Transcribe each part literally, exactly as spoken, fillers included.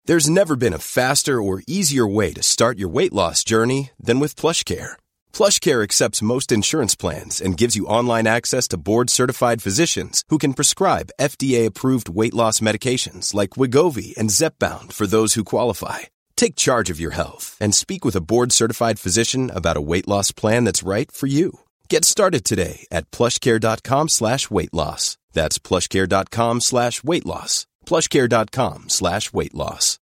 There's never been a faster or easier way to start your weight loss journey than with PlushCare. PlushCare accepts most insurance plans and gives you online access to board-certified physicians who can prescribe F D A-approved weight loss medications like Wegovy and Zepbound for those who qualify. Take charge of your health and speak with a board-certified physician about a weight loss plan that's right for you. Get started today at plushcare.com slash weight loss. That's plushcare.com slash weight loss. plushcare.com slash weight loss.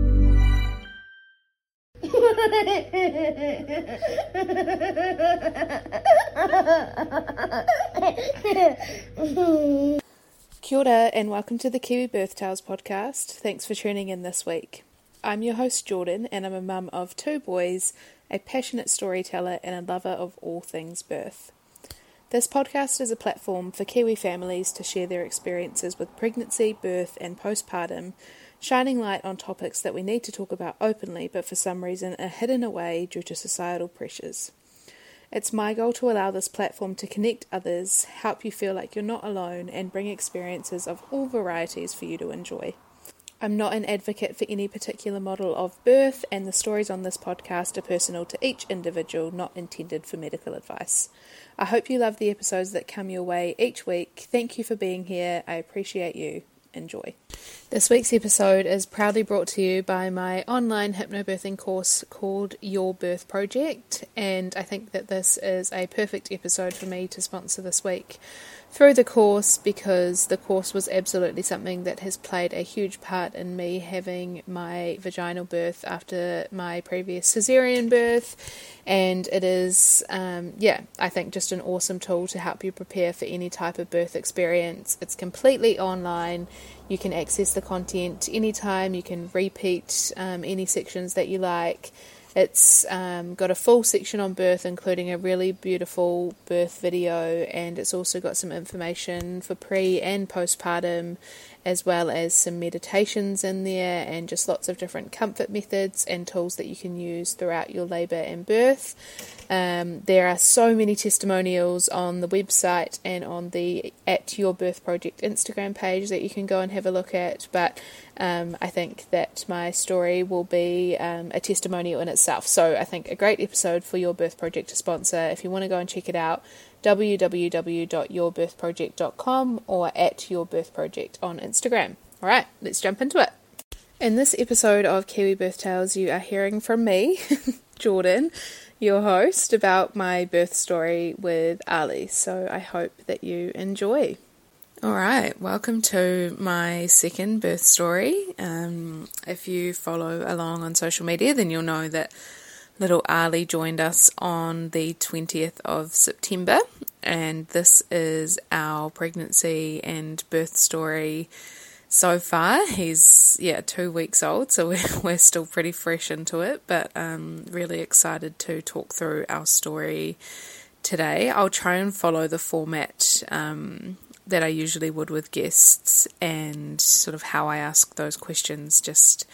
Kia ora and welcome to the Kiwi Birth Tales podcast. Thanks for tuning in this week. I'm your host Jordan and I'm a mum of two boys, a passionate storyteller and a lover of all things birth. This podcast is a platform for Kiwi families to share their experiences with pregnancy, birth and postpartum, shining light on topics that we need to talk about openly but for some reason are hidden away due to societal pressures. It's my goal to allow this platform to connect others, help you feel like you're not alone and bring experiences of all varieties for you to enjoy. I'm not an advocate for any particular model of birth, and the stories on this podcast are personal to each individual, not intended for medical advice. I hope you love the episodes that come your way each week. Thank you for being here. I appreciate you. Enjoy. This week's episode is proudly brought to you by my online hypnobirthing course called Your Birth Project, and I think that this is a perfect episode for me to sponsor this week through the course, because the course was absolutely something that has played a huge part in me having my vaginal birth after my previous caesarean birth, and it is, um, yeah, I think just an awesome tool to help you prepare for any type of birth experience. It's completely online. You can access the content anytime. You can repeat um, any sections that you like. It's um, got a full section on birth, including a really beautiful birth video, and it's also got some information for pre and postpartum, as well as some meditations in there, and just lots of different comfort methods and tools that you can use throughout your labour and birth. Um, there are so many testimonials on the website and on the at Your Birth Project Instagram page that you can go and have a look at, but um, I think that my story will be um, a testimonial in itself. So I think a great episode for Your Birth Project to sponsor. If you want to go and check it out, w w w dot your birth project dot com or at Your Birth Project on Instagram. Alright, let's jump into it. In this episode of Kiwi Birth Tales, you are hearing from me, Jordan, your host, about my birth story with Ali. So I hope that you enjoy. Alright, welcome to my second birth story. Um, if you follow along on social media, then you'll know that little Ali joined us on the twentieth of September, and this is our pregnancy and birth story so far. He's, yeah, two weeks old, so we're, we're still pretty fresh into it, but um, really excited to talk through our story today. I'll try and follow the format um, that I usually would with guests, and sort of how I ask those questions, just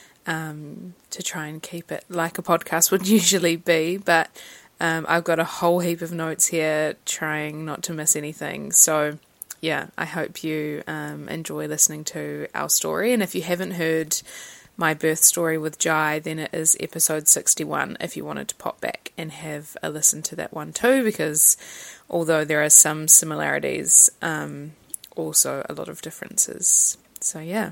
Um, to try and keep it like a podcast would usually be, but um, I've got a whole heap of notes here, trying not to miss anything. So yeah, I hope you um, enjoy listening to our story, and if you haven't heard my birth story with Jai, then it is episode sixty-one if you wanted to pop back and have a listen to that one too, because although there are some similarities, um, also a lot of differences. So yeah.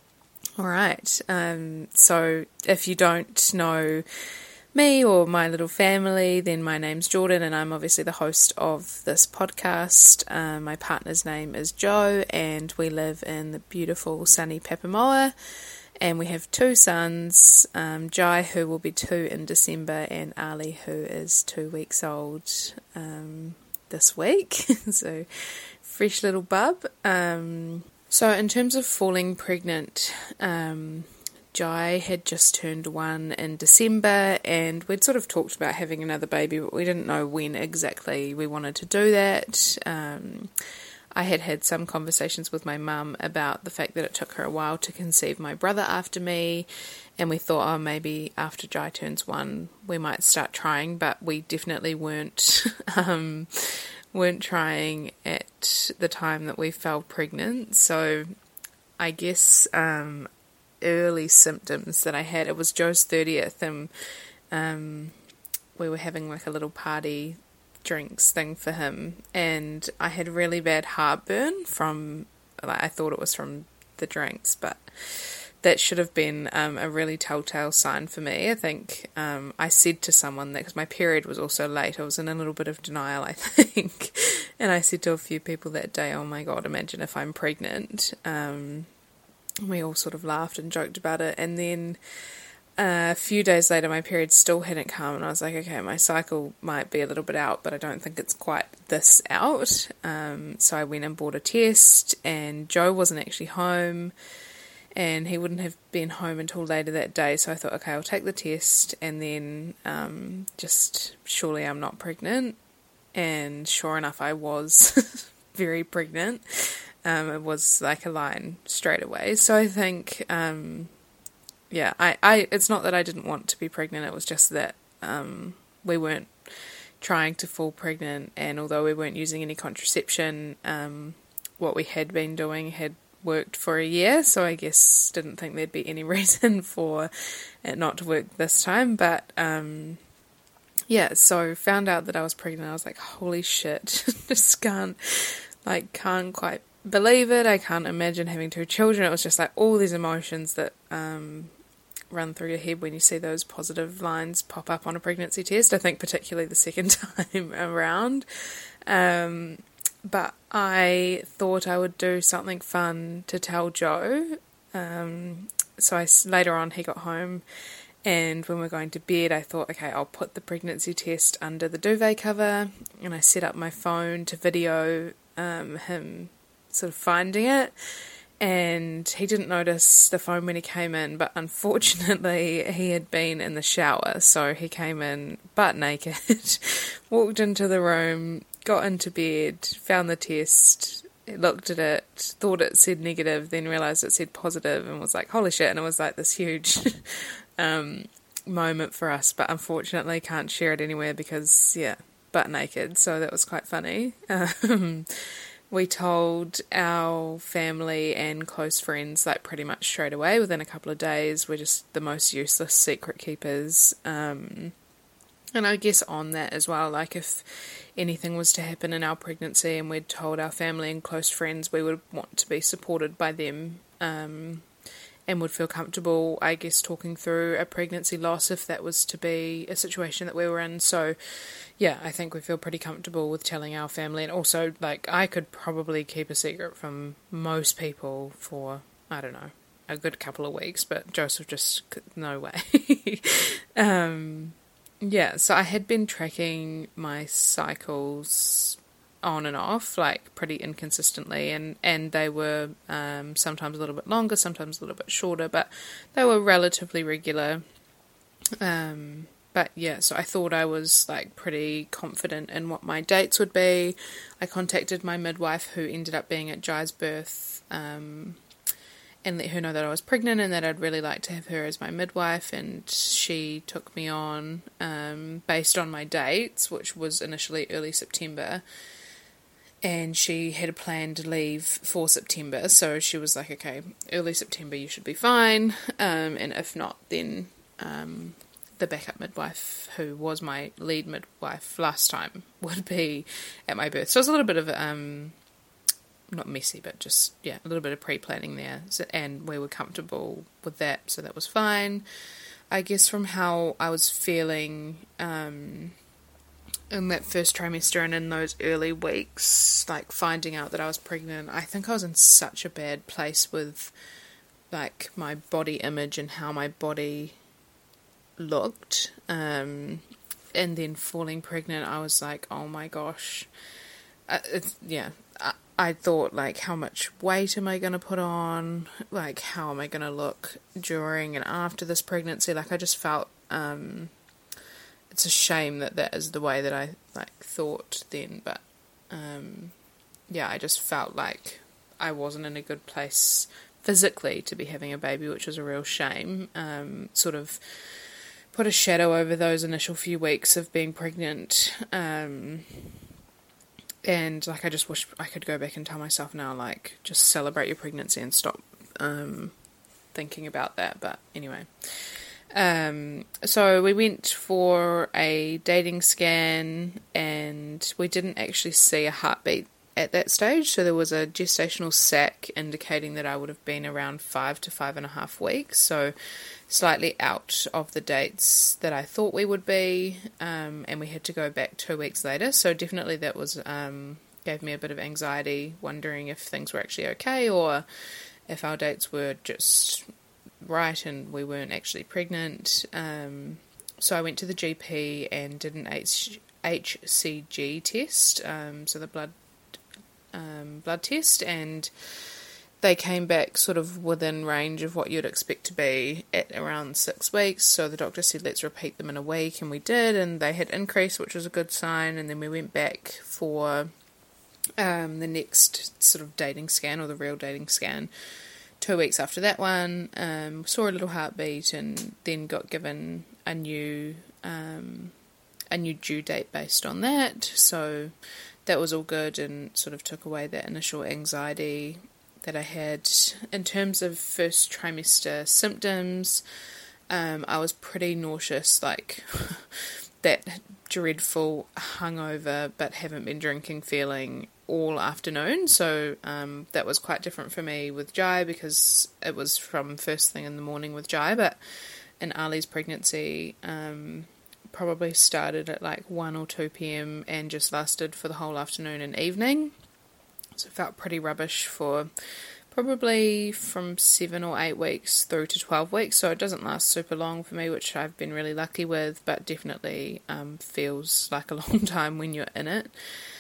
Alright, um, so if you don't know me or my little family, then my name's Jordan and I'm obviously the host of this podcast. Um, my partner's name is Joe and we live in the beautiful sunny Papamoa, and we have two sons, um, Jai, who will be two in December, and Ali, who is two weeks old um, this week. So fresh little bub. Um, So in terms of falling pregnant, um, Jai had just turned one in December, and we'd sort of talked about having another baby, but we didn't know when exactly we wanted to do that. Um, I had had some conversations with my mum about the fact that it took her a while to conceive my brother after me, and we thought, oh, maybe after Jai turns one, we might start trying, but we definitely weren't... um, weren't trying at the time that we fell pregnant. So I guess um, early symptoms that I had. It was Joe's thirtieth, and um, we were having like a little party drinks thing for him, and I had really bad heartburn from, like, I thought it was from the drinks, but that should have been um, a really telltale sign for me. I think um, I said to someone that, because my period was also late, I was in a little bit of denial, I think, and I said to a few people that day, oh my god, imagine if I'm pregnant. Um, we all sort of laughed and joked about it, and then uh, a few days later my period still hadn't come, and I was like, okay, my cycle might be a little bit out, but I don't think it's quite this out. Um, so I went and bought a test, and Joe wasn't actually home, and he wouldn't have been home until later that day, so I thought, okay, I'll take the test, and then um, just, surely I'm not pregnant, and sure enough, I was very pregnant. Um, it was like a line straight away, so I think, um, yeah, I, I, it's not that I didn't want to be pregnant, it was just that um, we weren't trying to fall pregnant, and although we weren't using any contraception, um, what we had been doing had worked for a year, so I guess didn't think there'd be any reason for it not to work this time, but um, yeah, so found out that I was pregnant. I was like, holy shit, just can't, like, can't quite believe it. I can't imagine having two children. It was just like all these emotions that um, run through your head when you see those positive lines pop up on a pregnancy test. I think particularly the second time around. Um, But I thought I would do something fun to tell Joe. Um, so I, later on he got home, and when we were going to bed I thought, okay, I'll put the pregnancy test under the duvet cover, and I set up my phone to video um, him sort of finding it. And he didn't notice the phone when he came in, but unfortunately he had been in the shower, so he came in butt naked, walked into the room, got into bed, found the test, looked at it, thought it said negative, then realised it said positive, and was like, holy shit, and it was like this huge um, moment for us, but unfortunately can't share it anywhere because, yeah, butt naked, so that was quite funny. Um, we told our family and close friends, like, pretty much straight away, within a couple of days. We're just the most useless secret keepers, um... And I guess on that as well, like, if anything was to happen in our pregnancy and we'd told our family and close friends, we would want to be supported by them, um, and would feel comfortable, I guess, talking through a pregnancy loss if that was to be a situation that we were in. So, yeah, I think we feel pretty comfortable with telling our family. And also, like, I could probably keep a secret from most people for, I don't know, a good couple of weeks, but Joseph just, no way. um... Yeah, so I had been tracking my cycles on and off, like, pretty inconsistently, and, and they were um, sometimes a little bit longer, sometimes a little bit shorter, but they were relatively regular. Um, but yeah, so I thought I was, like, pretty confident in what my dates would be. I contacted my midwife, who ended up being at Jai's birth, um, and let her know that I was pregnant and that I'd really like to have her as my midwife, and she took me on um, based on my dates, which was initially early September, and she had a planned leave for September, so she was like, okay, early September you should be fine, um, and if not, then um, the backup midwife, who was my lead midwife last time, would be at my birth. So it was a little bit of um not messy, but just, yeah, a little bit of pre-planning there, so, and we were comfortable with that, so that was fine. I guess from how I was feeling um, in that first trimester and in those early weeks, like, finding out that I was pregnant, I think I was in such a bad place with, like, my body image and how my body looked, um, and then falling pregnant, I was like, oh my gosh, uh, it's, yeah, I, I thought, like, how much weight am I going to put on? Like, how am I going to look during and after this pregnancy? Like, I just felt, um, it's a shame that that is the way that I, like, thought then. But, um, yeah, I just felt like I wasn't in a good place physically to be having a baby, which was a real shame. Um, sort of put a shadow over those initial few weeks of being pregnant. Um... And, like, I just wish I could go back and tell myself now, like, just celebrate your pregnancy and stop um, thinking about that, but anyway. Um, so we went for a dating scan, and we didn't actually see a heartbeat at that stage, so there was a gestational sac indicating that I would have been around five to five and a half weeks, so slightly out of the dates that I thought we would be, um, and we had to go back two weeks later, so definitely that was um, gave me a bit of anxiety, wondering if things were actually okay, or if our dates were just right and we weren't actually pregnant. Um, so I went to the G P and did an H- HCG test, um, so the blood um, blood test, and they came back sort of within range of what you'd expect to be at around six weeks. So the doctor said, let's repeat them in a week, and we did, and they had increased, which was a good sign. And then we went back for um, the next sort of dating scan, or the real dating scan, two weeks after that one. Um, saw a little heartbeat, and then got given a new um, a new due date based on that. So that was all good, and sort of took away that initial anxiety that I had. In terms of first trimester symptoms, um, I was pretty nauseous, like that dreadful hungover but haven't been drinking feeling all afternoon. So um, that was quite different for me with Jai, because it was from first thing in the morning with Jai, but in Ali's pregnancy um, probably started at like one or two p.m. and just lasted for the whole afternoon and evening. So it felt pretty rubbish for probably from seven or eight weeks through to twelve weeks. So it doesn't last super long for me, which I've been really lucky with, but definitely um, feels like a long time when you're in it.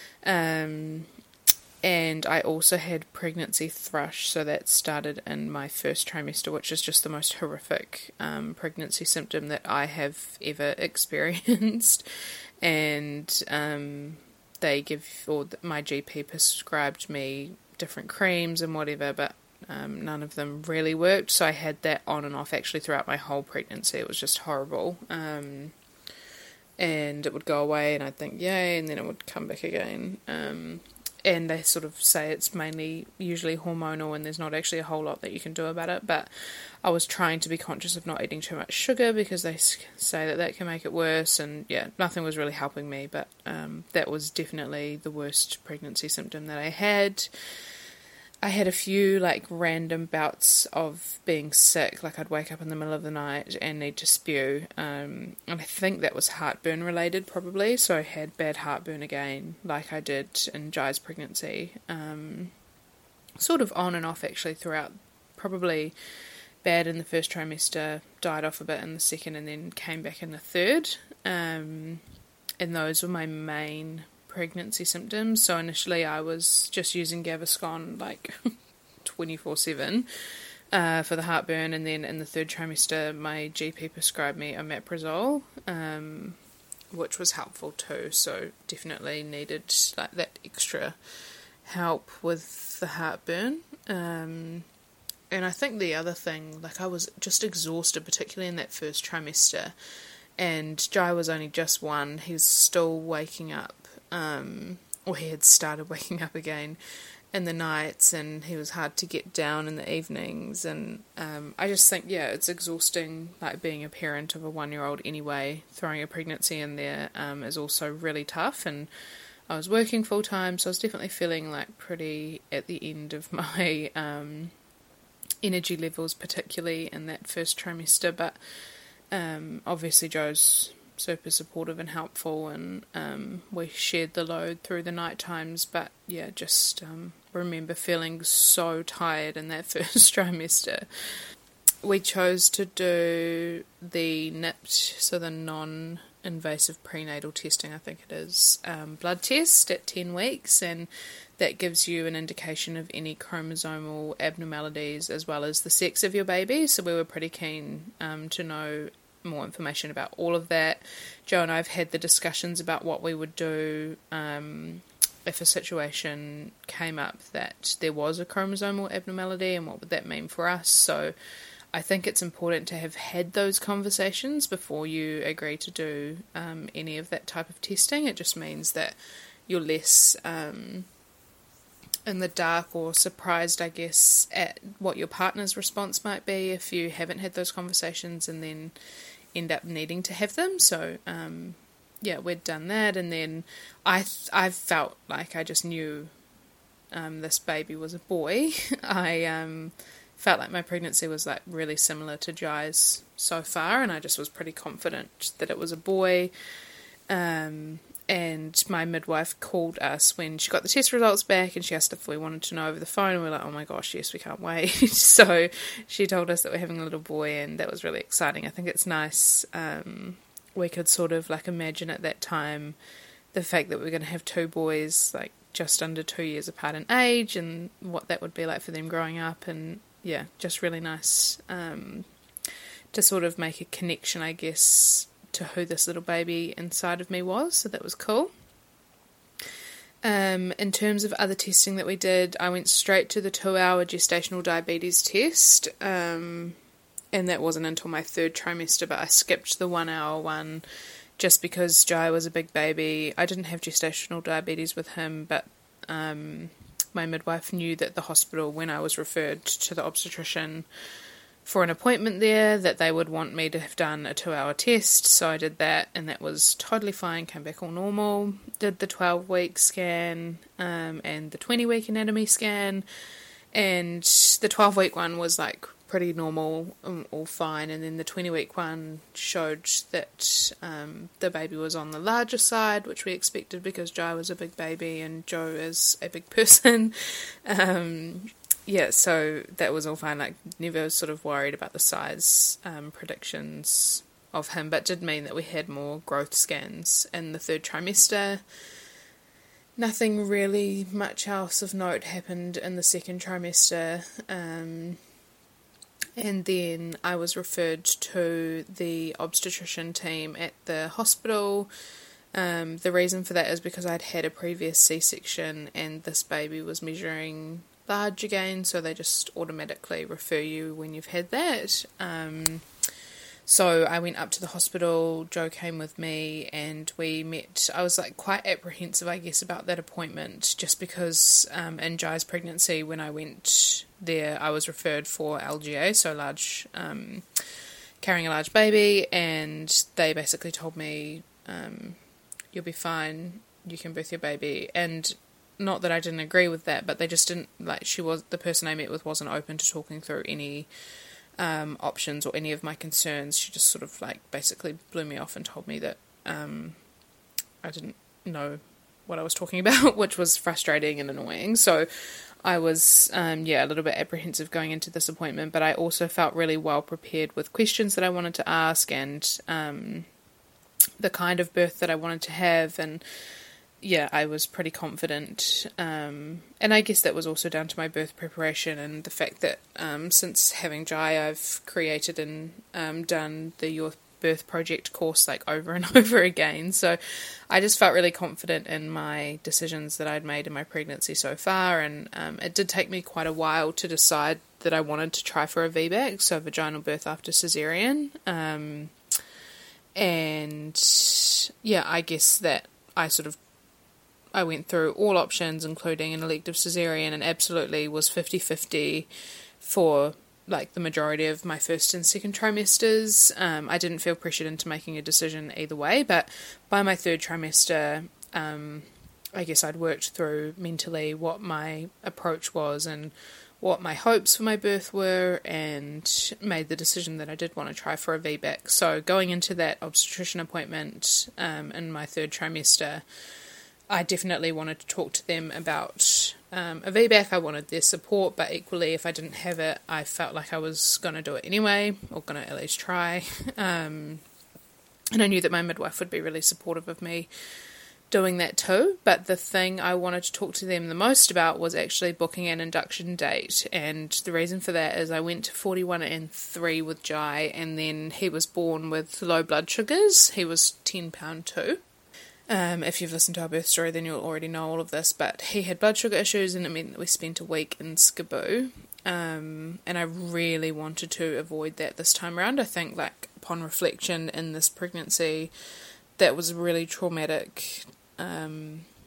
Um, and I also had pregnancy thrush, so that started in my first trimester, which is just the most horrific um, pregnancy symptom that I have ever experienced. And um, they give, or my G P prescribed me different creams and whatever, but um, none of them really worked, so I had that on and off actually throughout my whole pregnancy. It was just horrible. Um, and it would go away and I'd think yay, and then it would come back again. Um, and they sort of say it's mainly usually hormonal, and there's not actually a whole lot that you can do about it, but I was trying to be conscious of not eating too much sugar, because they say that that can make it worse, and yeah, nothing was really helping me, but um, that was definitely the worst pregnancy symptom that I had. I had a few like random bouts of being sick, like I'd wake up in the middle of the night and need to spew, um, and I think that was heartburn related probably, so I had bad heartburn again, like I did in Jai's pregnancy, um, sort of on and off actually throughout, probably bad in the first trimester, died off a bit in the second, and then came back in the third, um, and those were my main pregnancy symptoms. So initially I was just using Gaviscon like twenty-four seven uh, for the heartburn, and then in the third trimester my G P prescribed me omeprazole, um, which was helpful too, so definitely needed like that extra help with the heartburn. Um, and I think the other thing, like I was just exhausted, particularly in that first trimester, and Jai was only just one, he was still waking up, Um, or he had started waking up again in the nights, and he was hard to get down in the evenings, and um, I just think, yeah, it's exhausting, like being a parent of a one-year-old anyway. Throwing a pregnancy in there um, is also really tough, and I was working full-time, so I was definitely feeling like pretty at the end of my um, energy levels, particularly in that first trimester, but um, obviously Joe's super supportive and helpful, and um, we shared the load through the night times, but yeah, just um, remember feeling so tired in that first trimester. We chose to do the N I P T, so the non-invasive prenatal testing, I think it is, um, blood test at ten weeks, and that gives you an indication of any chromosomal abnormalities as well as the sex of your baby, so we were pretty keen um, to know more information about all of that. Joe and I have had the discussions about what we would do um, if a situation came up that there was a chromosomal abnormality, and what would that mean for us. So I think it's important to have had those conversations before you agree to do um, any of that type of testing. It just means that you're less um, in the dark or surprised, I guess, at what your partner's response might be if you haven't had those conversations and then end up needing to have them. So, um, yeah, we'd done that, and then I I felt like I just knew um, this baby was a boy. I um, felt like my pregnancy was like really similar to Jai's so far, and I just was pretty confident that it was a boy. Um, and my midwife called us when she got the test results back, and she asked if we wanted to know over the phone, and we were like, oh my gosh, yes, we can't wait. So she told us that we're having a little boy, and that was really exciting. I think it's nice. Um, we could sort of like imagine at that time the fact that we're going to have two boys like just under two years apart in age, and what that would be like for them growing up, and yeah, just really nice um, to sort of make a connection, I guess, to who this little baby inside of me was, so that was cool. Um, in terms of other testing that we did, I went straight to the two-hour gestational diabetes test, um, and that wasn't until my third trimester, but I skipped the one-hour one just because Jai was a big baby. I didn't have gestational diabetes with him, but um, my midwife knew that the hospital, when I was referred to the obstetrician for an appointment there, that they would want me to have done a two-hour test, so I did that, and that was totally fine, came back all normal. Did the twelve-week scan um, and the twenty-week anatomy scan, and the twelve-week one was like pretty normal, um, all fine, and then the twenty-week one showed that um, the baby was on the larger side, which we expected because Jai was a big baby and Joe is a big person. um, Yeah, so that was all fine. Like, never sort of worried about the size um, predictions of him, but did mean that we had more growth scans in the third trimester. Nothing really much else of note happened in the second trimester. Um, and then I was referred to the obstetrician team at the hospital. Um, the reason for that is because I'd had a previous C-section and this baby was measuring large again, so they just automatically refer you when you've had that. Um, so I went up to the hospital, Joe came with me, and we met. I was like quite apprehensive, I guess, about that appointment, just because um, in Jai's pregnancy, when I went there, I was referred for L G A, so large, um, carrying a large baby, and they basically told me, um, you'll be fine, you can birth your baby, and not that I didn't agree with that, but they just didn't, like, she was, the person I met with wasn't open to talking through any um, options or any of my concerns. She just sort of, like, basically blew me off and told me that um, I didn't know what I was talking about, which was frustrating and annoying. So I was, um, yeah, a little bit apprehensive going into this appointment, but I also felt really well prepared with questions that I wanted to ask and um, the kind of birth that I wanted to have, and yeah, I was pretty confident, um, and I guess that was also down to my birth preparation and the fact that um, since having Jai, I've created and um, done the Your Birth Project course like over and over again, so I just felt really confident in my decisions that I'd made in my pregnancy so far, and um, it did take me quite a while to decide that I wanted to try for a V BAC, so vaginal birth after caesarean, um, and yeah, I guess that I sort of I went through all options, including an elective caesarean, and absolutely was fifty-fifty for like the majority of my first and second trimesters. Um, I didn't feel pressured into making a decision either way, but by my third trimester, um, I guess I'd worked through mentally what my approach was and what my hopes for my birth were, and made the decision that I did want to try for a V BAC. So going into that obstetrician appointment um, in my third trimester, I definitely wanted to talk to them about um, a V BAC. I wanted their support, but equally, if I didn't have it, I felt like I was going to do it anyway, or going to at least try. Um, and I knew that my midwife would be really supportive of me doing that too. But the thing I wanted to talk to them the most about was actually booking an induction date. And the reason for that is I went to forty-one and three with Jai, and then he was born with low blood sugars. He was ten pound two. Um, if you've listened to our birth story, then you'll already know all of this, but he had blood sugar issues, and it meant that we spent a week in Skidoo, um, and I really wanted to avoid that this time around. I think, like, upon reflection in this pregnancy, that was really traumatic um,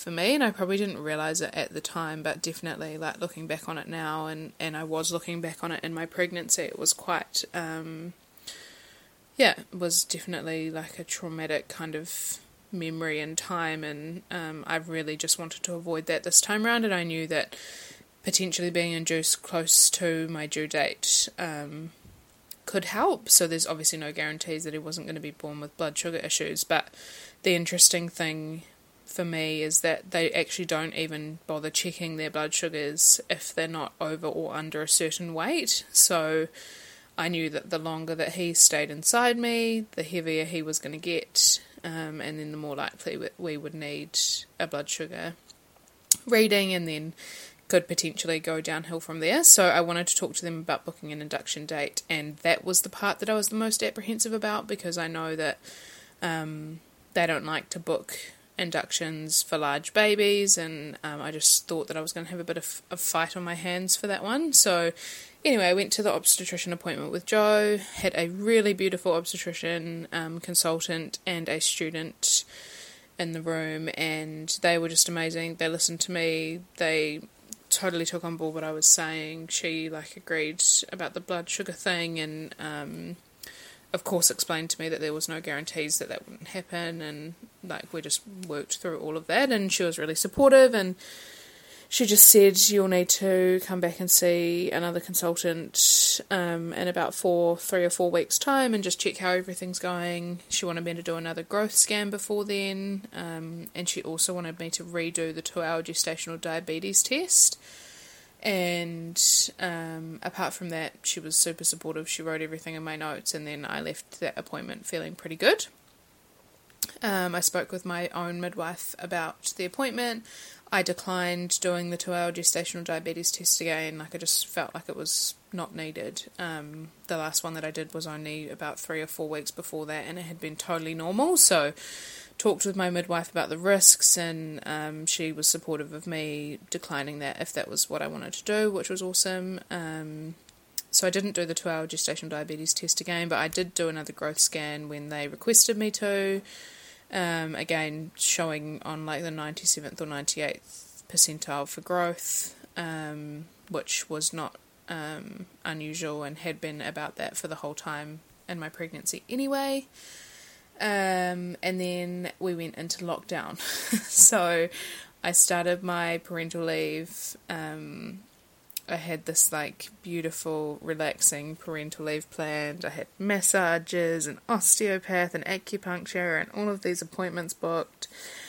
for me, and I probably didn't realise it at the time, but definitely, like, looking back on it now, and, and I was looking back on it in my pregnancy, it was quite, um, yeah, it was definitely, like, a traumatic kind of memory and time, and um, I really just wanted to avoid that this time round, and I knew that potentially being induced close to my due date um, could help. So there's obviously no guarantees that he wasn't going to be born with blood sugar issues, but the interesting thing for me is that they actually don't even bother checking their blood sugars if they're not over or under a certain weight. So I knew that the longer that he stayed inside me, the heavier he was going to get, um, and then the more likely we would need a blood sugar reading, and then could potentially go downhill from there. So I wanted to talk to them about booking an induction date, and that was the part that I was the most apprehensive about, because I know that um, they don't like to book inductions for large babies, and um, I just thought that I was going to have a bit of a fight on my hands for that one. So anyway, I went to the obstetrician appointment with Joe, had a really beautiful obstetrician um, consultant and a student in the room, and they were just amazing. They listened to me, they totally took on board what I was saying. She like agreed about the blood sugar thing, and um, of course explained to me that there was no guarantees that that wouldn't happen, and like we just worked through all of that, and she was really supportive, and she just said you'll need to come back and see another consultant um, in about four, three or four weeks' time, and just check how everything's going. She wanted me to do another growth scan before then, um, and she also wanted me to redo the two-hour gestational diabetes test. And um, apart from that, she was super supportive. She wrote everything in my notes, and then I left that appointment feeling pretty good. Um, I spoke with my own midwife about the appointment. I declined doing the two-hour gestational diabetes test again. Like, I just felt like it was not needed. Um, the last one that I did was only about three or four weeks before that, and it had been totally normal. So, talked with my midwife about the risks, and um, she was supportive of me declining that if that was what I wanted to do, which was awesome. Um, so I didn't do the two-hour gestational diabetes test again, but I did do another growth scan when they requested me to. Um, again, showing on like the ninety-seventh or ninety-eighth percentile for growth, um, which was not um, unusual, and had been about that for the whole time in my pregnancy anyway. Um, and then we went into lockdown. So I started my parental leave. Um, I had this like beautiful, relaxing parental leave planned. I had massages and osteopath and acupuncture and all of these appointments booked.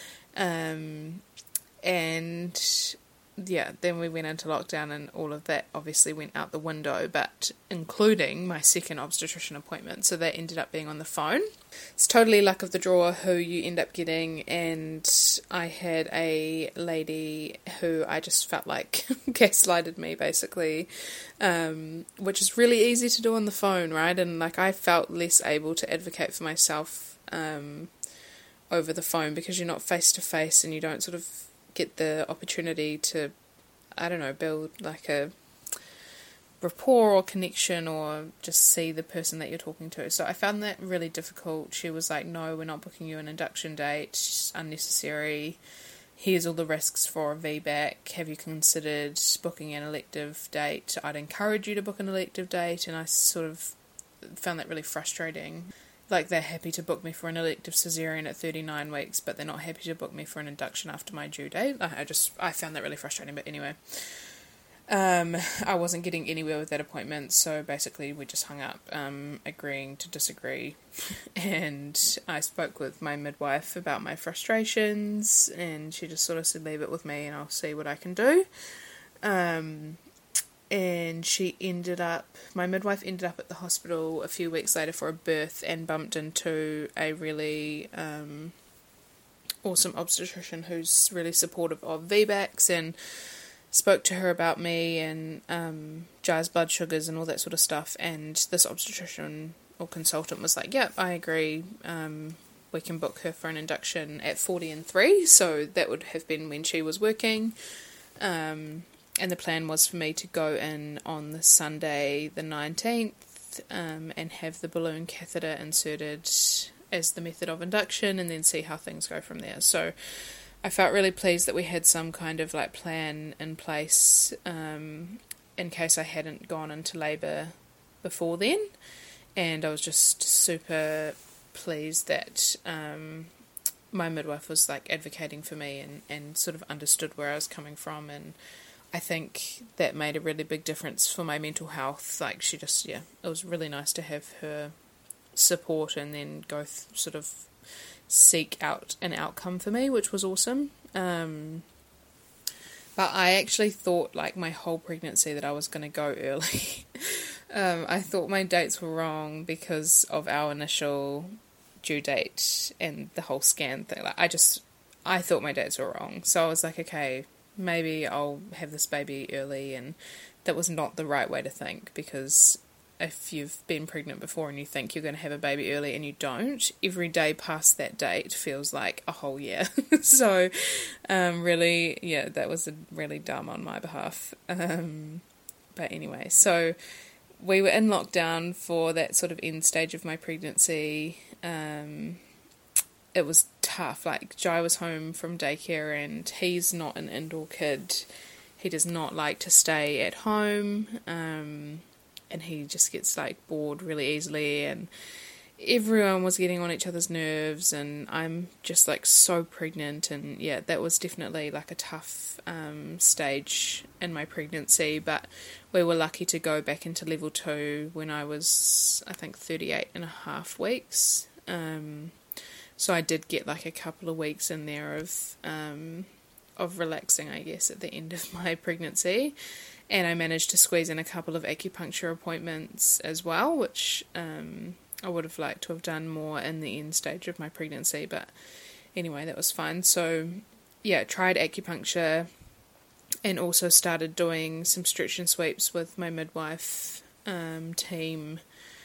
Um, and yeah, then we went into lockdown, and all of that obviously went out the window, but including my second obstetrician appointment. So that ended up being on the phone. It's totally luck of the draw who you end up getting, and I had a lady who I just felt like gaslighted me, basically, um, which is really easy to do on the phone, right? And like I felt less able to advocate for myself um, over the phone, because you're not face to face, and you don't sort of get the opportunity to, I don't know, build like a rapport or connection, or just see the person that you're talking to. So I found that really difficult. She was like, no, we're not booking you an induction date, it's unnecessary, here's all the risks for a V BAC, have you considered booking an elective date? I'd encourage you to book an elective date. And I sort of found that really frustrating. Like, they're happy to book me for an elective cesarean at thirty-nine weeks, but they're not happy to book me for an induction after my due date. I just, I found that really frustrating, but anyway. Um, I wasn't getting anywhere with that appointment, so basically we just hung up, um, agreeing to disagree. And I spoke with my midwife about my frustrations, and she just sort of said, leave it with me and I'll see what I can do. Um... And she ended up, my midwife ended up at the hospital a few weeks later for a birth, and bumped into a really um, awesome obstetrician who's really supportive of V BACs, and spoke to her about me and um, Jai's blood sugars and all that sort of stuff. And this obstetrician or consultant was like, yep, I agree, um, we can book her for an induction at forty and three, so that would have been when she was working. Um... And the plan was for me to go in on the Sunday the nineteenth um, and have the balloon catheter inserted as the method of induction, and then see how things go from there. So I felt really pleased that we had some kind of like plan in place um, in case I hadn't gone into labour before then, and I was just super pleased that um, my midwife was like advocating for me and, and sort of understood where I was coming from, and I think that made a really big difference for my mental health. Like she just, yeah, it was really nice to have her support and then go th- sort of seek out an outcome for me, which was awesome. Um, but I actually thought like my whole pregnancy that I was going to go early. um, I thought my dates were wrong because of our initial due date and the whole scan thing. Like I just, I thought my dates were wrong. So I was like, okay, maybe I'll have this baby early, and that was not the right way to think, because if you've been pregnant before and you think you're going to have a baby early and you don't, every day past that date feels like a whole year. so um, really, yeah, that was a really dumb on my behalf. Um, but anyway, so we were in lockdown for that sort of end stage of my pregnancy. Um, it was tough. Like Jai was home from daycare and he's not an indoor kid. He does not like to stay at home. Um, and he just gets like bored really easily, and everyone was getting on each other's nerves, and I'm just like so pregnant, and yeah, that was definitely like a tough um, stage in my pregnancy, but we were lucky to go back into level two when I was, I think, thirty-eight and a half weeks. Um, so I did get like a couple of weeks in there of um, of relaxing, I guess, at the end of my pregnancy. And I managed to squeeze in a couple of acupuncture appointments as well, which um, I would have liked to have done more in the end stage of my pregnancy. But anyway, that was fine. So, yeah, tried acupuncture and also started doing some stretch and sweeps with my midwife um, team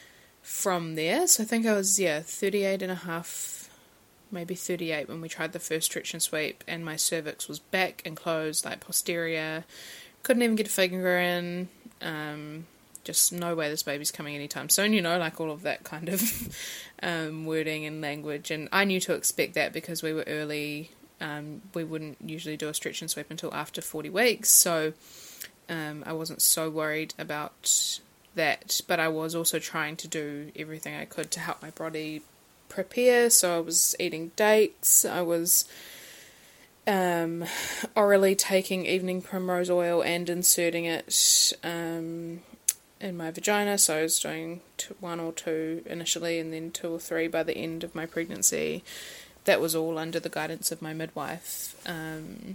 from there. So I think I was, yeah, thirty-eight and a half, maybe thirty-eight when we tried the first stretch and sweep, and my cervix was back and closed, like posterior. Couldn't even get a finger in, um, just no way this baby's coming anytime soon, you know, like all of that kind of um, wording and language. And I knew to expect that because we were early. Um, we wouldn't usually do a stretch and sweep until after forty weeks, so um, I wasn't so worried about that. But I was also trying to do everything I could to help my body prepare, so I was eating dates, I was Um, orally taking evening primrose oil and inserting it um, in my vagina, so I was doing two, one or two initially and then two or three by the end of my pregnancy. That was all under the guidance of my midwife. Um,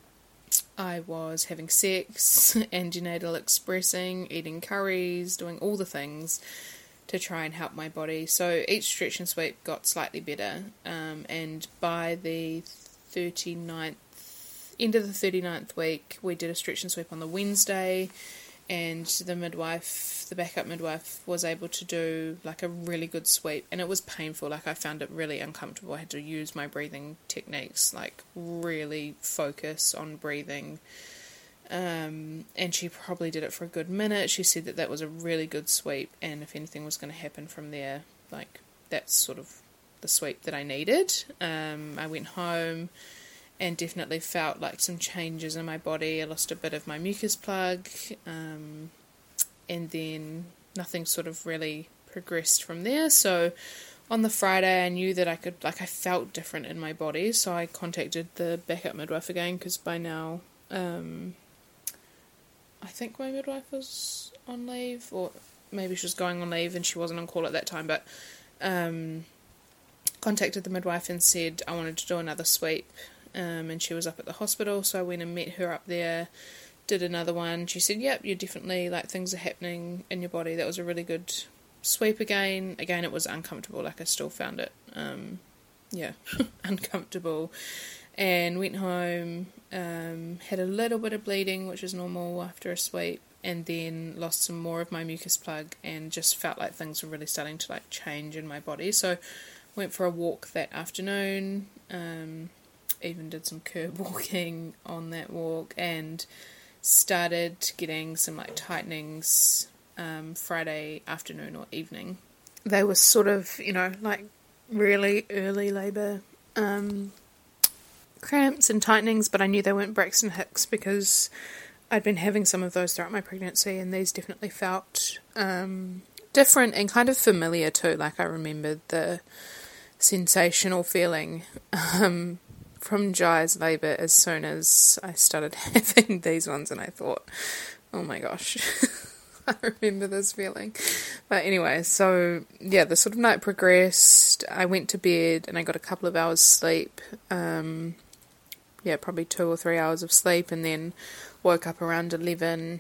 I was having sex, antenatal expressing, eating curries, doing all the things to try and help my body. So each stretch and sweep got slightly better, um, and by the thirty-ninth, end of the thirty-ninth week, we did a stretch and sweep on the Wednesday, and the midwife, the backup midwife, was able to do like a really good sweep, and it was painful. Like I found it really uncomfortable. I had to use my breathing techniques, like really focus on breathing, um, and she probably did it for a good minute. She said that that was a really good sweep, and if anything was going to happen from there, like that's sort of the sweep that I needed. Um, I went home and definitely felt like some changes in my body. I lost a bit of my mucus plug, um, and then nothing sort of really progressed from there. So on the Friday I knew that I could, like I felt different in my body, so I contacted the backup midwife again, because by now um, I think my midwife was on leave, or maybe she was going on leave and she wasn't on call at that time, but um, contacted the midwife and said I wanted to do another sweep, um, and she was up at the hospital, so I went and met her up there, did another one. She said, yep, you're definitely, like, things are happening in your body. That was a really good sweep again. Again, it was uncomfortable, like I still found it, um, yeah, uncomfortable, and went home, um, had a little bit of bleeding, which is normal after a sweep, and then lost some more of my mucus plug, and just felt like things were really starting to, like, change in my body. So went for a walk that afternoon, um, even did some curb walking on that walk, and started getting some like tightenings um, Friday afternoon or evening. They were sort of, you know, like really early labour um, cramps and tightenings, but I knew they weren't Braxton Hicks because I'd been having some of those throughout my pregnancy, and these definitely felt um, different and kind of familiar too. Like I remembered the sensational feeling um, from Jai's labour as soon as I started having these ones, and I thought, oh my gosh, I remember this feeling. But anyway, so yeah, the sort of night progressed. I went to bed and I got a couple of hours sleep. Um, yeah, probably two or three hours of sleep, and then woke up around eleven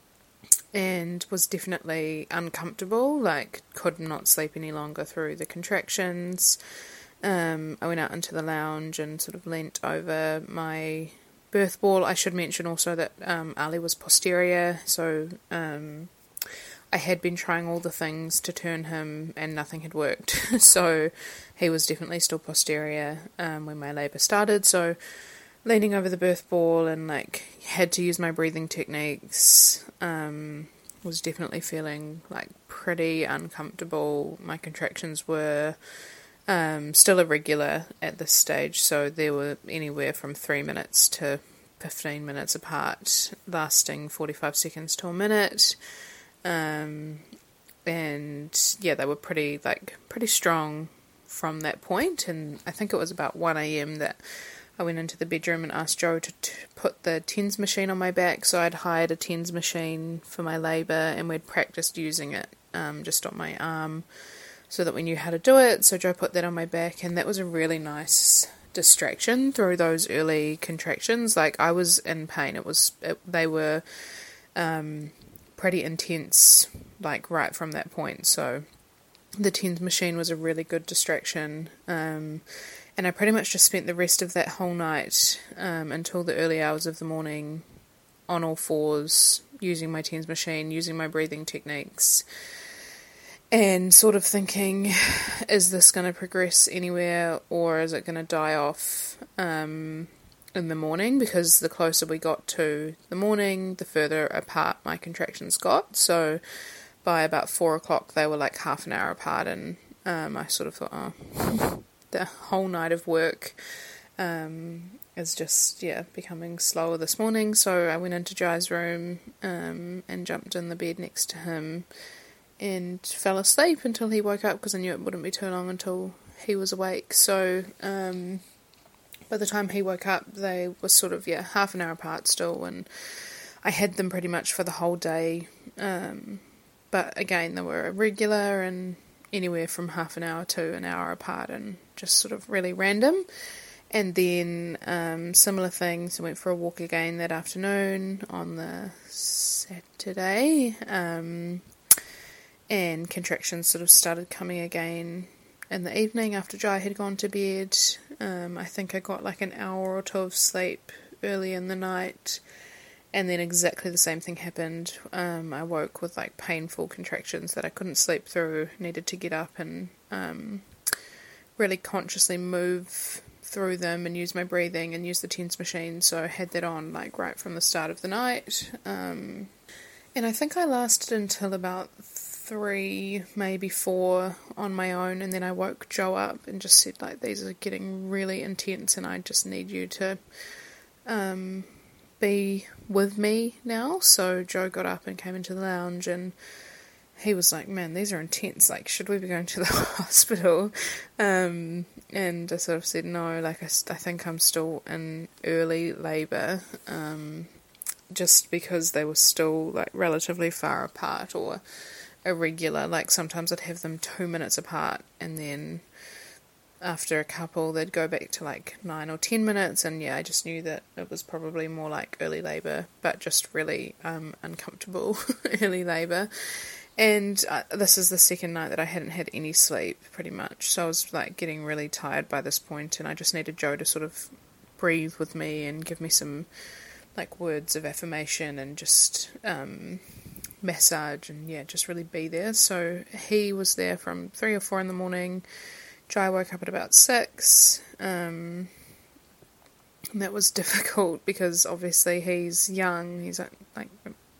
and was definitely uncomfortable, like could not sleep any longer through the contractions. Um, I went out into the lounge and sort of leant over my birth ball. I should mention also that um, Ali was posterior, so um, I had been trying all the things to turn him and nothing had worked. So he was definitely still posterior um, when my labour started. So leaning over the birth ball and like had to use my breathing techniques, um, was definitely feeling like pretty uncomfortable. My contractions were um, still irregular at this stage, so they were anywhere from three minutes to fifteen minutes apart, lasting forty-five seconds to a minute. Um, and yeah, they were pretty like pretty strong from that point. And I think it was about one a.m. that I went into the bedroom and asked Joe to t- put the TENS machine on my back. So I'd hired a TENS machine for my labour, and we'd practiced using it um, just on my arm so that we knew how to do it. So Joe put that on my back, and that was a really nice distraction through those early contractions. Like I was in pain. It was it, they were um, pretty intense, like right from that point. So the TENS machine was a really good distraction. Um, And I pretty much just spent the rest of that whole night um, until the early hours of the morning on all fours, using my TENS machine, using my breathing techniques, and sort of thinking, is this going to progress anywhere, or is it going to die off um, in the morning? Because the closer we got to the morning, the further apart my contractions got. So by about four o'clock, they were like half an hour apart, and um, I sort of thought, oh... the whole night of work um, is just, yeah, becoming slower this morning. So I went into Jai's room um, and jumped in the bed next to him and fell asleep until he woke up, because I knew it wouldn't be too long until he was awake. So um, by the time he woke up, they were sort of, yeah, half an hour apart still, and I had them pretty much for the whole day. Um, but again, they were irregular and anywhere from half an hour to an hour apart, and just sort of really random. And then um, similar things, I went for a walk again that afternoon on the Saturday, um, and contractions sort of started coming again in the evening after Jai had gone to bed. Um, I think I got like an hour or two of sleep early in the night, and then exactly the same thing happened. Um, I woke with like painful contractions that I couldn't sleep through, needed to get up and um, really consciously move through them and use my breathing and use the TENS machine. So I had that on like right from the start of the night. Um, and I think I lasted until about three, maybe four on my own, and then I woke Joe up and just said like, these are getting really intense and I just need you to um, be with me now. So Joe got up and came into the lounge, and he was like, man, these are intense, like, should we be going to the hospital? Um, and I sort of said, no, like, I, I think I'm still in early labour, um, just because they were still, like, relatively far apart or irregular. Like, sometimes I'd have them two minutes apart, and then after a couple, they'd go back to, like, nine or ten minutes, and, yeah, I just knew that it was probably more like early labour, but just really um, uncomfortable early labour. And uh, this is the second night that I hadn't had any sleep, pretty much. So I was, like, getting really tired by this point, and I just needed Joe to sort of breathe with me and give me some, like, words of affirmation and just um, massage and, yeah, just really be there. So he was there from three or four in the morning. Jai woke up at about six. Um, and that was difficult because, obviously, he's young. He's, like... like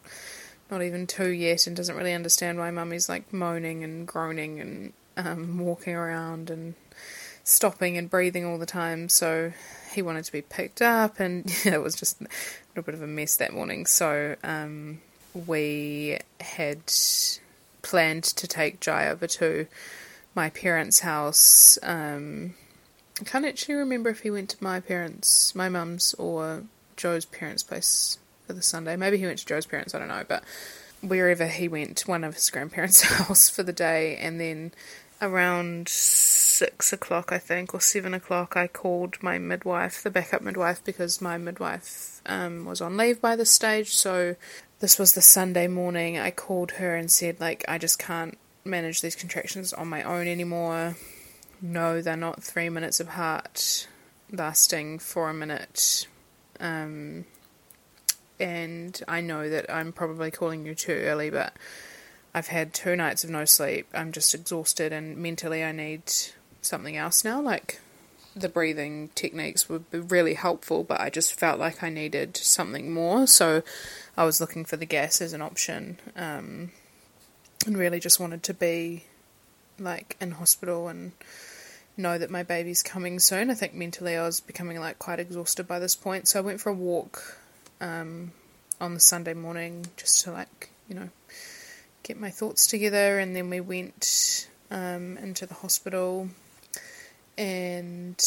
not even two yet, and doesn't really understand why mummy's like moaning and groaning and um, walking around and stopping and breathing all the time, so he wanted to be picked up, and yeah, it was just a little bit of a mess that morning. So um, we had planned to take Jai over to my parents' house. Um, I can't actually remember if he went to my parents, my mum's, or Joe's parents' place for the Sunday. Maybe he went to Joe's parents, I don't know, but wherever he went, one of his grandparents' house for the day, and then around six o'clock, I think, or seven o'clock, I called my midwife, the backup midwife, because my midwife um, was on leave by this stage. So this was the Sunday morning. I called her and said, like, I just can't manage these contractions on my own anymore. No, they're not three minutes of heart lasting for a minute. Um, and I know that I'm probably calling you too early, but I've had two nights of no sleep. I'm just exhausted, and mentally I need something else now. Like, the breathing techniques would be really helpful, but I just felt like I needed something more, so I was looking for the gas as an option, um, and really just wanted to be, like, in hospital and know that my baby's coming soon. I think mentally I was becoming, like, quite exhausted by this point, so I went for a walk um, on the Sunday morning just to, like, you know, get my thoughts together, and then we went um, into the hospital, and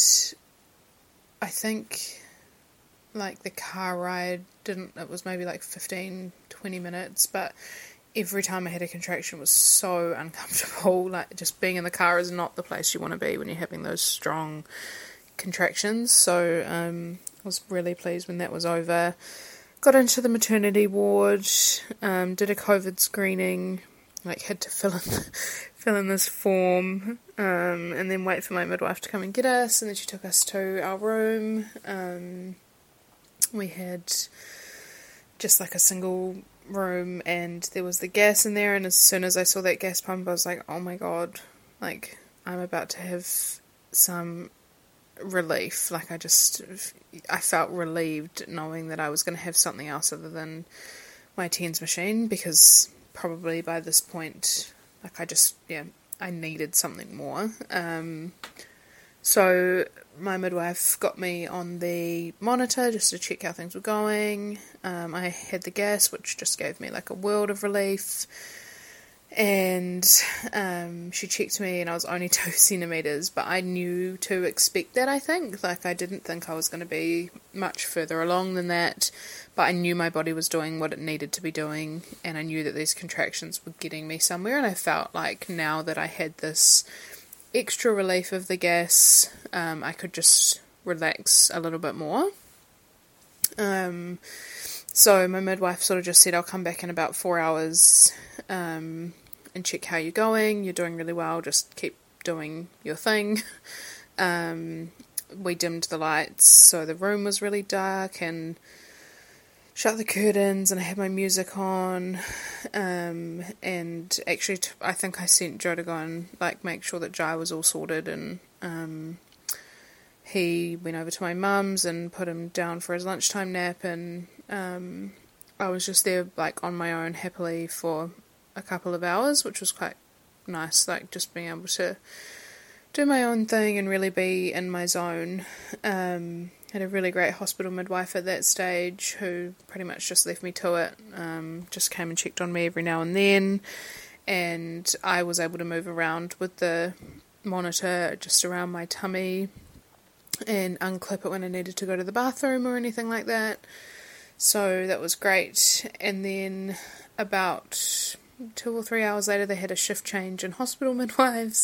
I think, like, the car ride didn't, it was maybe like fifteen, twenty minutes, but every time I had a contraction it was so uncomfortable. Like, just being in the car is not the place you want to be when you're having those strong contractions, so um, I was really pleased when that was over. Got into the maternity ward, um, did a COVID screening, like, had to fill in fill in this form, um, and then wait for my midwife to come and get us, and then she took us to our room. Um, we had just like a single room, and there was the gas in there, and as soon as I saw that gas pump I was like, oh my god, like, I'm about to have some relief. Like, I just, I felt relieved knowing that I was going to have something else other than my TENS machine, because probably by this point, like, I just, yeah, I needed something more. Um, so my midwife got me on the monitor just to check how things were going. Um, I had the gas, which just gave me like a world of relief. And um, she checked me, and I was only two centimetres, but I knew to expect that, I think. Like, I didn't think I was going to be much further along than that, but I knew my body was doing what it needed to be doing, and I knew that these contractions were getting me somewhere, and I felt like now that I had this extra relief of the gas, um, I could just relax a little bit more. Um, so my midwife sort of just said, I'll come back in about four hours, um, and check how you're going. You're doing really well, just keep doing your thing. Um, we dimmed the lights, so the room was really dark, and shut the curtains, and I had my music on, um, and actually t- I think I sent Joe to go and, like, make sure that Jai was all sorted, and um, he went over to my mum's and put him down for his lunchtime nap, and um, I was just there, like, on my own happily for a couple of hours, which was quite nice, like, just being able to do my own thing and really be in my zone. Um, had a really great hospital midwife at that stage who pretty much just left me to it, um, just came and checked on me every now and then, and I was able to move around with the monitor just around my tummy and unclip it when I needed to go to the bathroom or anything like that. So that was great. And then about two or three hours later they had a shift change in hospital midwives,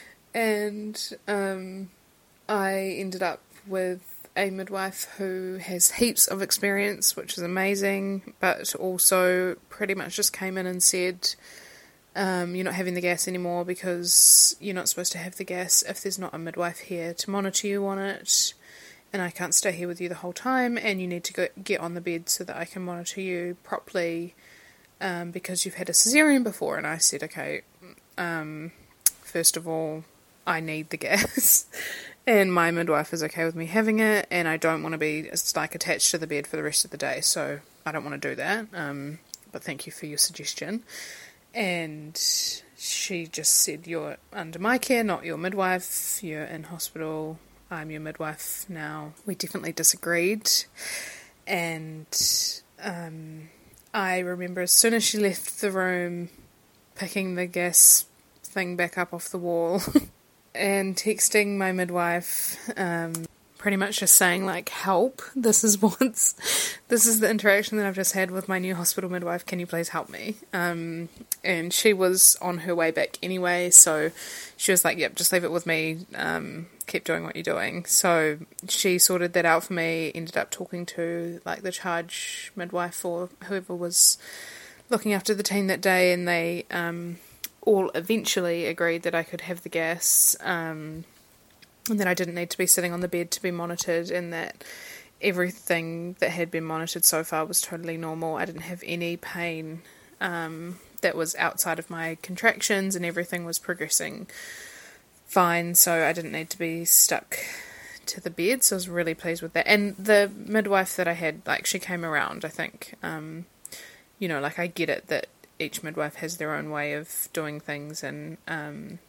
and um, I ended up with a midwife who has heaps of experience, which is amazing, but also pretty much just came in and said, um, you're not having the gas anymore because you're not supposed to have the gas if there's not a midwife here to monitor you on it, and I can't stay here with you the whole time, and you need to go get on the bed so that I can monitor you properly, um, because you've had a cesarean before. And I said, okay, um, first of all, I need the gas, and my midwife is okay with me having it, and I don't want to be, it's like, attached to the bed for the rest of the day, so I don't want to do that, um, but thank you for your suggestion. And she just said, you're under my care, not your midwife, you're in hospital, I'm your midwife now. We definitely disagreed, and um, I remember as soon as she left the room, picking the gas thing back up off the wall and texting my midwife, um, pretty much just saying, like, help, this is what's, this is the interaction that I've just had with my new hospital midwife, can you please help me? Um, and she was on her way back anyway, so she was like, yep, just leave it with me, um, keep doing what you're doing. So she sorted that out for me, ended up talking to, like, the charge midwife or whoever was looking after the team that day, and they, um, all eventually agreed that I could have the gas, um, and that I didn't need to be sitting on the bed to be monitored, and that everything that had been monitored so far was totally normal. I didn't have any pain um, that was outside of my contractions, and everything was progressing fine, so I didn't need to be stuck to the bed, so I was really pleased with that. And the midwife that I had, like, she came around, I think, um, you know, like, I get it that each midwife has their own way of doing things, and um,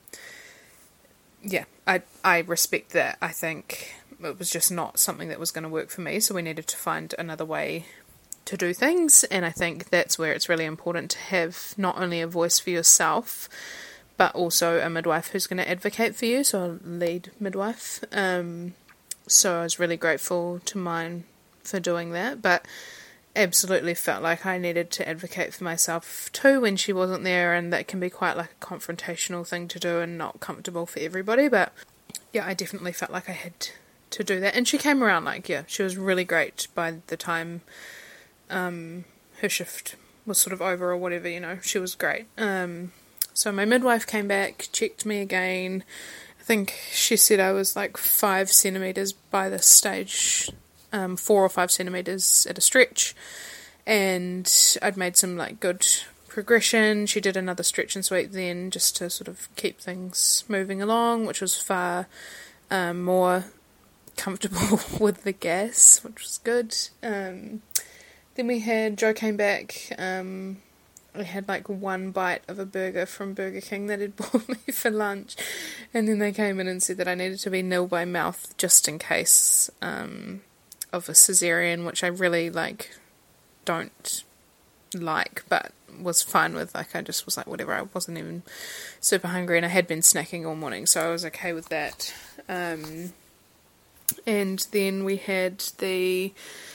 yeah, I I respect that. I think it was just not something that was going to work for me, so we needed to find another way to do things, and I think that's where it's really important to have not only a voice for yourself, but also a midwife who's going to advocate for you, so a lead midwife. Um, so I was really grateful to mine for doing that, but absolutely felt like I needed to advocate for myself too when she wasn't there, and that can be quite like a confrontational thing to do and not comfortable for everybody, but yeah, I definitely felt like I had to do that. And she came around, like, yeah, she was really great by the time um, her shift was sort of over or whatever, you know, she was great. Um, so my midwife came back, checked me again. I think she said I was like five centimetres by this stage, Um, four or five centimetres at a stretch, and I'd made some like good progression. She did another stretch and sweep then, just to sort of keep things moving along, which was far um, more comfortable with the gas, which was good. Um, then we had, Joe came back, um, I had like one bite of a burger from Burger King that he'd bought me for lunch, and then they came in and said that I needed to be nil by mouth just in case um, of a cesarean, which I really like don't like, but was fine with. Like, I just was like, whatever, I wasn't even super hungry, and I had been snacking all morning, so I was okay with that. Um, and then we had the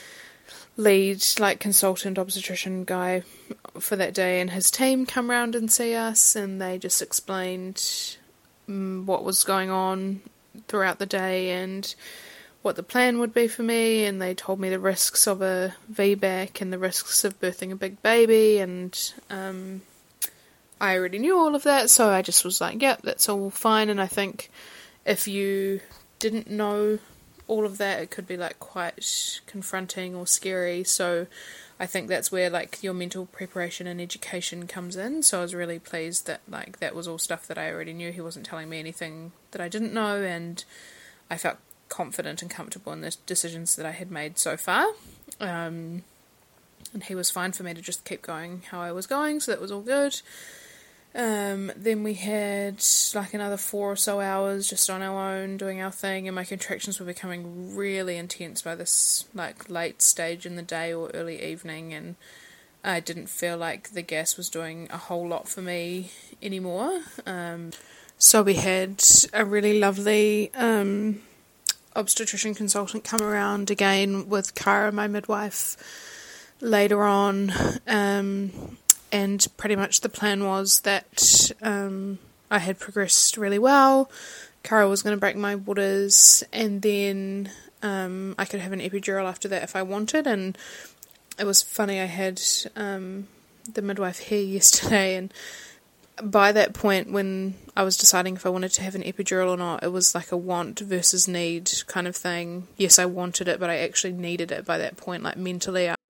lead, like, consultant obstetrician guy for that day and his team come round and see us, and they just explained um, what was going on throughout the day and what the plan would be for me, and they told me the risks of a V BAC and the risks of birthing a big baby, and um, I already knew all of that, so I just was like, yeah, that's all fine. And I think if you didn't know all of that, it could be like quite confronting or scary, so I think that's where like your mental preparation and education comes in. So I was really pleased that like that was all stuff that I already knew. He wasn't telling me anything that I didn't know, and I felt confident and comfortable in the decisions that I had made so far, um, and he was fine for me to just keep going how I was going, so that was all good. Um, then we had like another four or so hours just on our own doing our thing, and my contractions were becoming really intense by this like late stage in the day or early evening, and I didn't feel like the gas was doing a whole lot for me anymore. Um, so we had a really lovely um, obstetrician consultant come around again with Cara, my midwife, later on, um, and pretty much the plan was that um, I had progressed really well. Cara was going to break my waters, and then um, I could have an epidural after that if I wanted. And it was funny, I had um, the midwife here yesterday, and by that point when I was deciding if I wanted to have an epidural or not, it was like a want versus need kind of thing. Yes, I wanted it, but I actually needed it by that point, like mentally. I-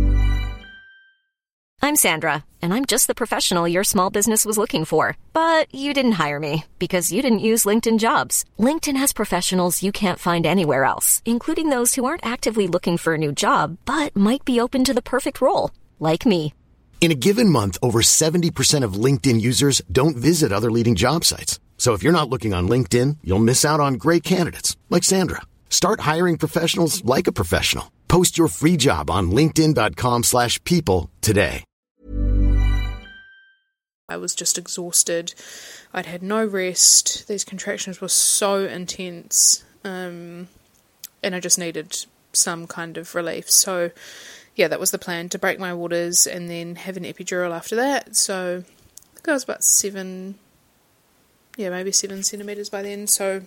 I'm Sandra, and I'm just the professional your small business was looking for. But you didn't hire me because you didn't use LinkedIn Jobs. LinkedIn has professionals you can't find anywhere else, including those who aren't actively looking for a new job, but might be open to the perfect role, like me. In a given month, over seventy percent of LinkedIn users don't visit other leading job sites. So if you're not looking on LinkedIn, you'll miss out on great candidates like Sandra. Start hiring professionals like a professional. Post your free job on linkedin.com slash people today. I was just exhausted. I'd had no rest. These contractions were so intense. Um, and I just needed some kind of relief. So, yeah, that was the plan, to break my waters and then have an epidural after that. So, I think I was about seven, yeah, maybe seven centimetres by then. So,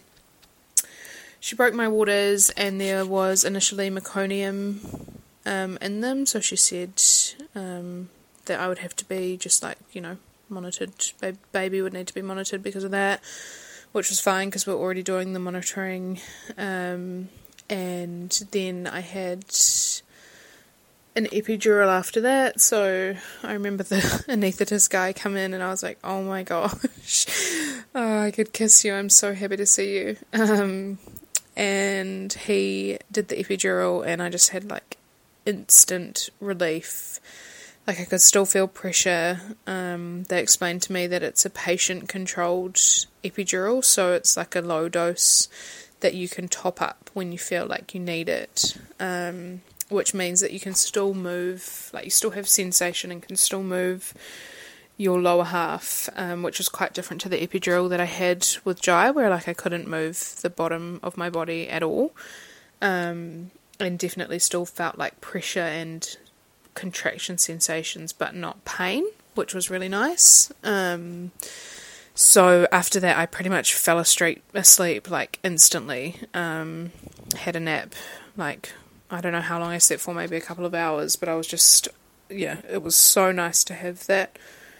she broke my waters, and there was initially meconium um, in them. So, she said um, that I would have to be just like, you know, monitored. Baby would need to be monitored because of that, which was fine because we're already doing the monitoring. Um, and then I had an epidural after that. So I remember the anaesthetist guy come in, and I was like, oh my gosh, oh, I could kiss you. I'm so happy to see you. Um, and he did the epidural, and I just had like instant relief. Like, I could still feel pressure. Um, they explained to me that it's a patient-controlled epidural, so it's like a low dose that you can top up when you feel like you need it, um, which means that you can still move, like you still have sensation and can still move your lower half, um, which was quite different to the epidural that I had with Jai, where like I couldn't move the bottom of my body at all, um, and definitely still felt like pressure and contraction sensations, but not pain, which was really nice. Um, so after that, I pretty much fell asleep, asleep like instantly. Um, had a nap, like I don't know how long I slept for, maybe a couple of hours, but I was just, yeah, it was so nice to have that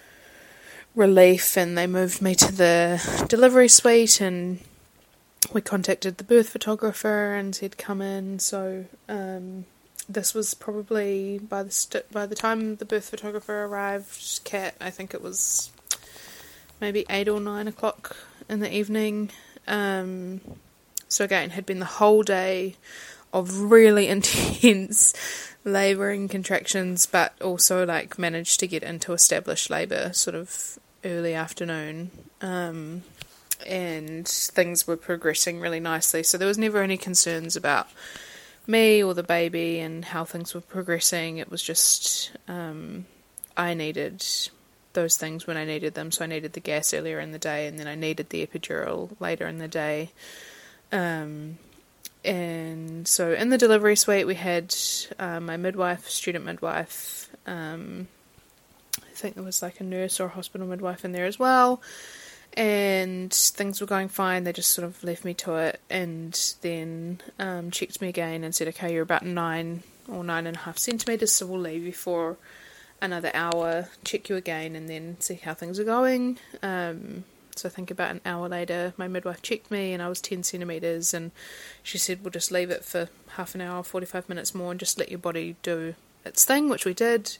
relief. And they moved me to the delivery suite, and we contacted the birth photographer and said come in. So um this was probably by the st- by the time the birth photographer arrived, Kat, I think it was maybe eight or nine o'clock in the evening. Um, so again, had been the whole day of really intense labouring contractions, but also like managed to get into established labour sort of early afternoon. Um, and things were progressing really nicely. So there was never any concerns about me or the baby and how things were progressing. It was just um, I needed those things when I needed them. So I needed the gas earlier in the day, and then I needed the epidural later in the day. Um, and so in the delivery suite we had uh, my midwife, student midwife, um, I think there was like a nurse or a hospital midwife in there as well. And things were going fine. They just sort of left me to it, and then um, checked me again and said, okay, you're about nine or nine and a half centimetres, so we'll leave you for another hour, check you again, and then see how things are going. Um, so I think about an hour later, my midwife checked me, and I was ten centimetres, and she said, we'll just leave it for half an hour, forty-five minutes more, and just let your body do its thing, which we did.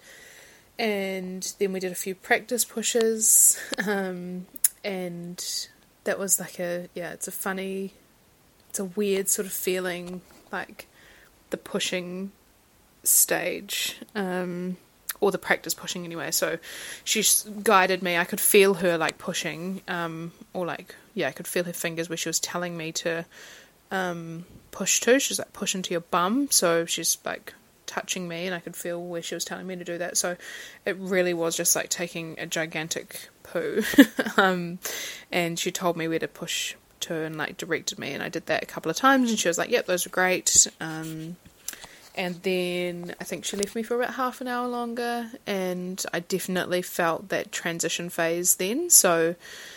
And then we did a few practice pushes, um, and that was like a, yeah, it's a funny, it's a weird sort of feeling, like the pushing stage, um, or the practice pushing anyway. So she guided me, I could feel her like pushing, um, or like, yeah, I could feel her fingers where she was telling me to um, push to. She was like, push into your bum, so she's like touching me, and I could feel where she was telling me to do that. So it really was just like taking a gigantic poo. um, and she told me where to push to and like directed me, and I did that a couple of times, and she was like, yep, those are great. Um, and then I think she left me for about half an hour longer, and I definitely felt that transition phase then. So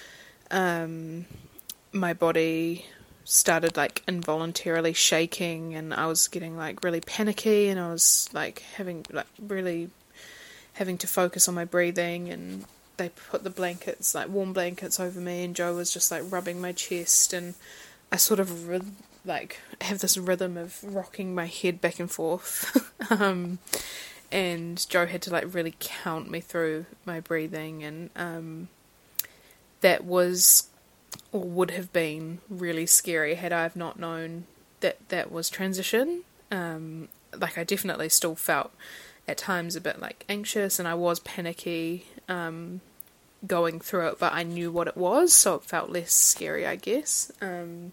um, my body started like involuntarily shaking, and I was getting like really panicky, and I was like having like really having to focus on my breathing, and they put the blankets, like warm blankets over me, and Joe was just like rubbing my chest, and I sort of ry- like have this rhythm of rocking my head back and forth. um, and Joe had to like really count me through my breathing, and um, that was or would have been really scary had I have not known that that was transition. Um, like I definitely still felt at times a bit like anxious, and I was panicky um, going through it, but I knew what it was, so it felt less scary, I guess. Um,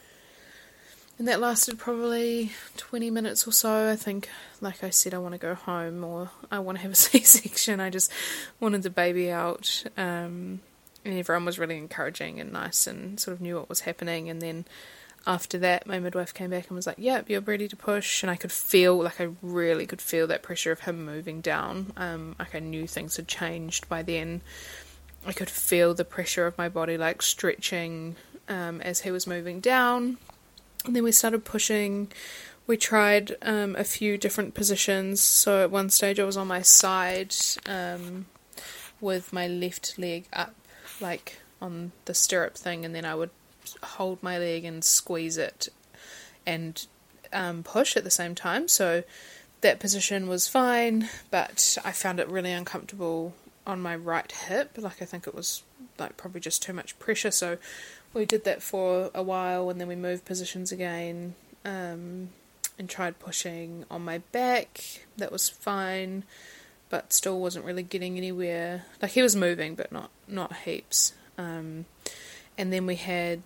and that lasted probably twenty minutes or so. I think, like I said, I want to go home, or I want to have a C-section. I just wanted the baby out, um, and everyone was really encouraging and nice and sort of knew what was happening. And then after that, my midwife came back and was like, yep, you're ready to push. And I could feel, like I really could feel that pressure of him moving down. Um, like I knew things had changed by then. I could feel the pressure of my body like stretching um, as he was moving down. And then we started pushing. We tried um, a few different positions. So at one stage I was on my side um, with my left leg up, like on the stirrup thing, and then I would hold my leg and squeeze it and um, push at the same time. So that position was fine, but I found it really uncomfortable on my right hip. Like I think it was like probably just too much pressure, so we did that for a while, and then we moved positions again um, and tried pushing on my back. That was fine, but still wasn't really getting anywhere. Like he was moving, but not not heaps. Um, and then we had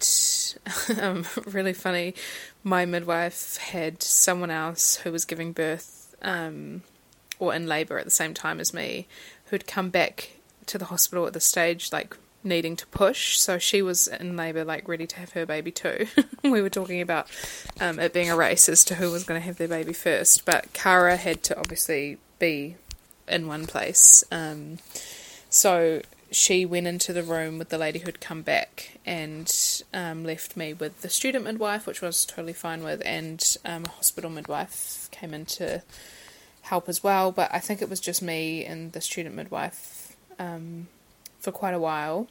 um, really funny. My midwife had someone else who was giving birth um, or in labour at the same time as me, who'd come back to the hospital at the stage like needing to push, so she was in labour like ready to have her baby too. We were talking about um, it being a race as to who was going to have their baby first, but Cara had to obviously be in one place, um, so she went into the room with the lady who'd come back and um, left me with the student midwife, which I was totally fine with, and um, a hospital midwife came in to help as well. But I think it was just me and the student midwife um, for quite a while.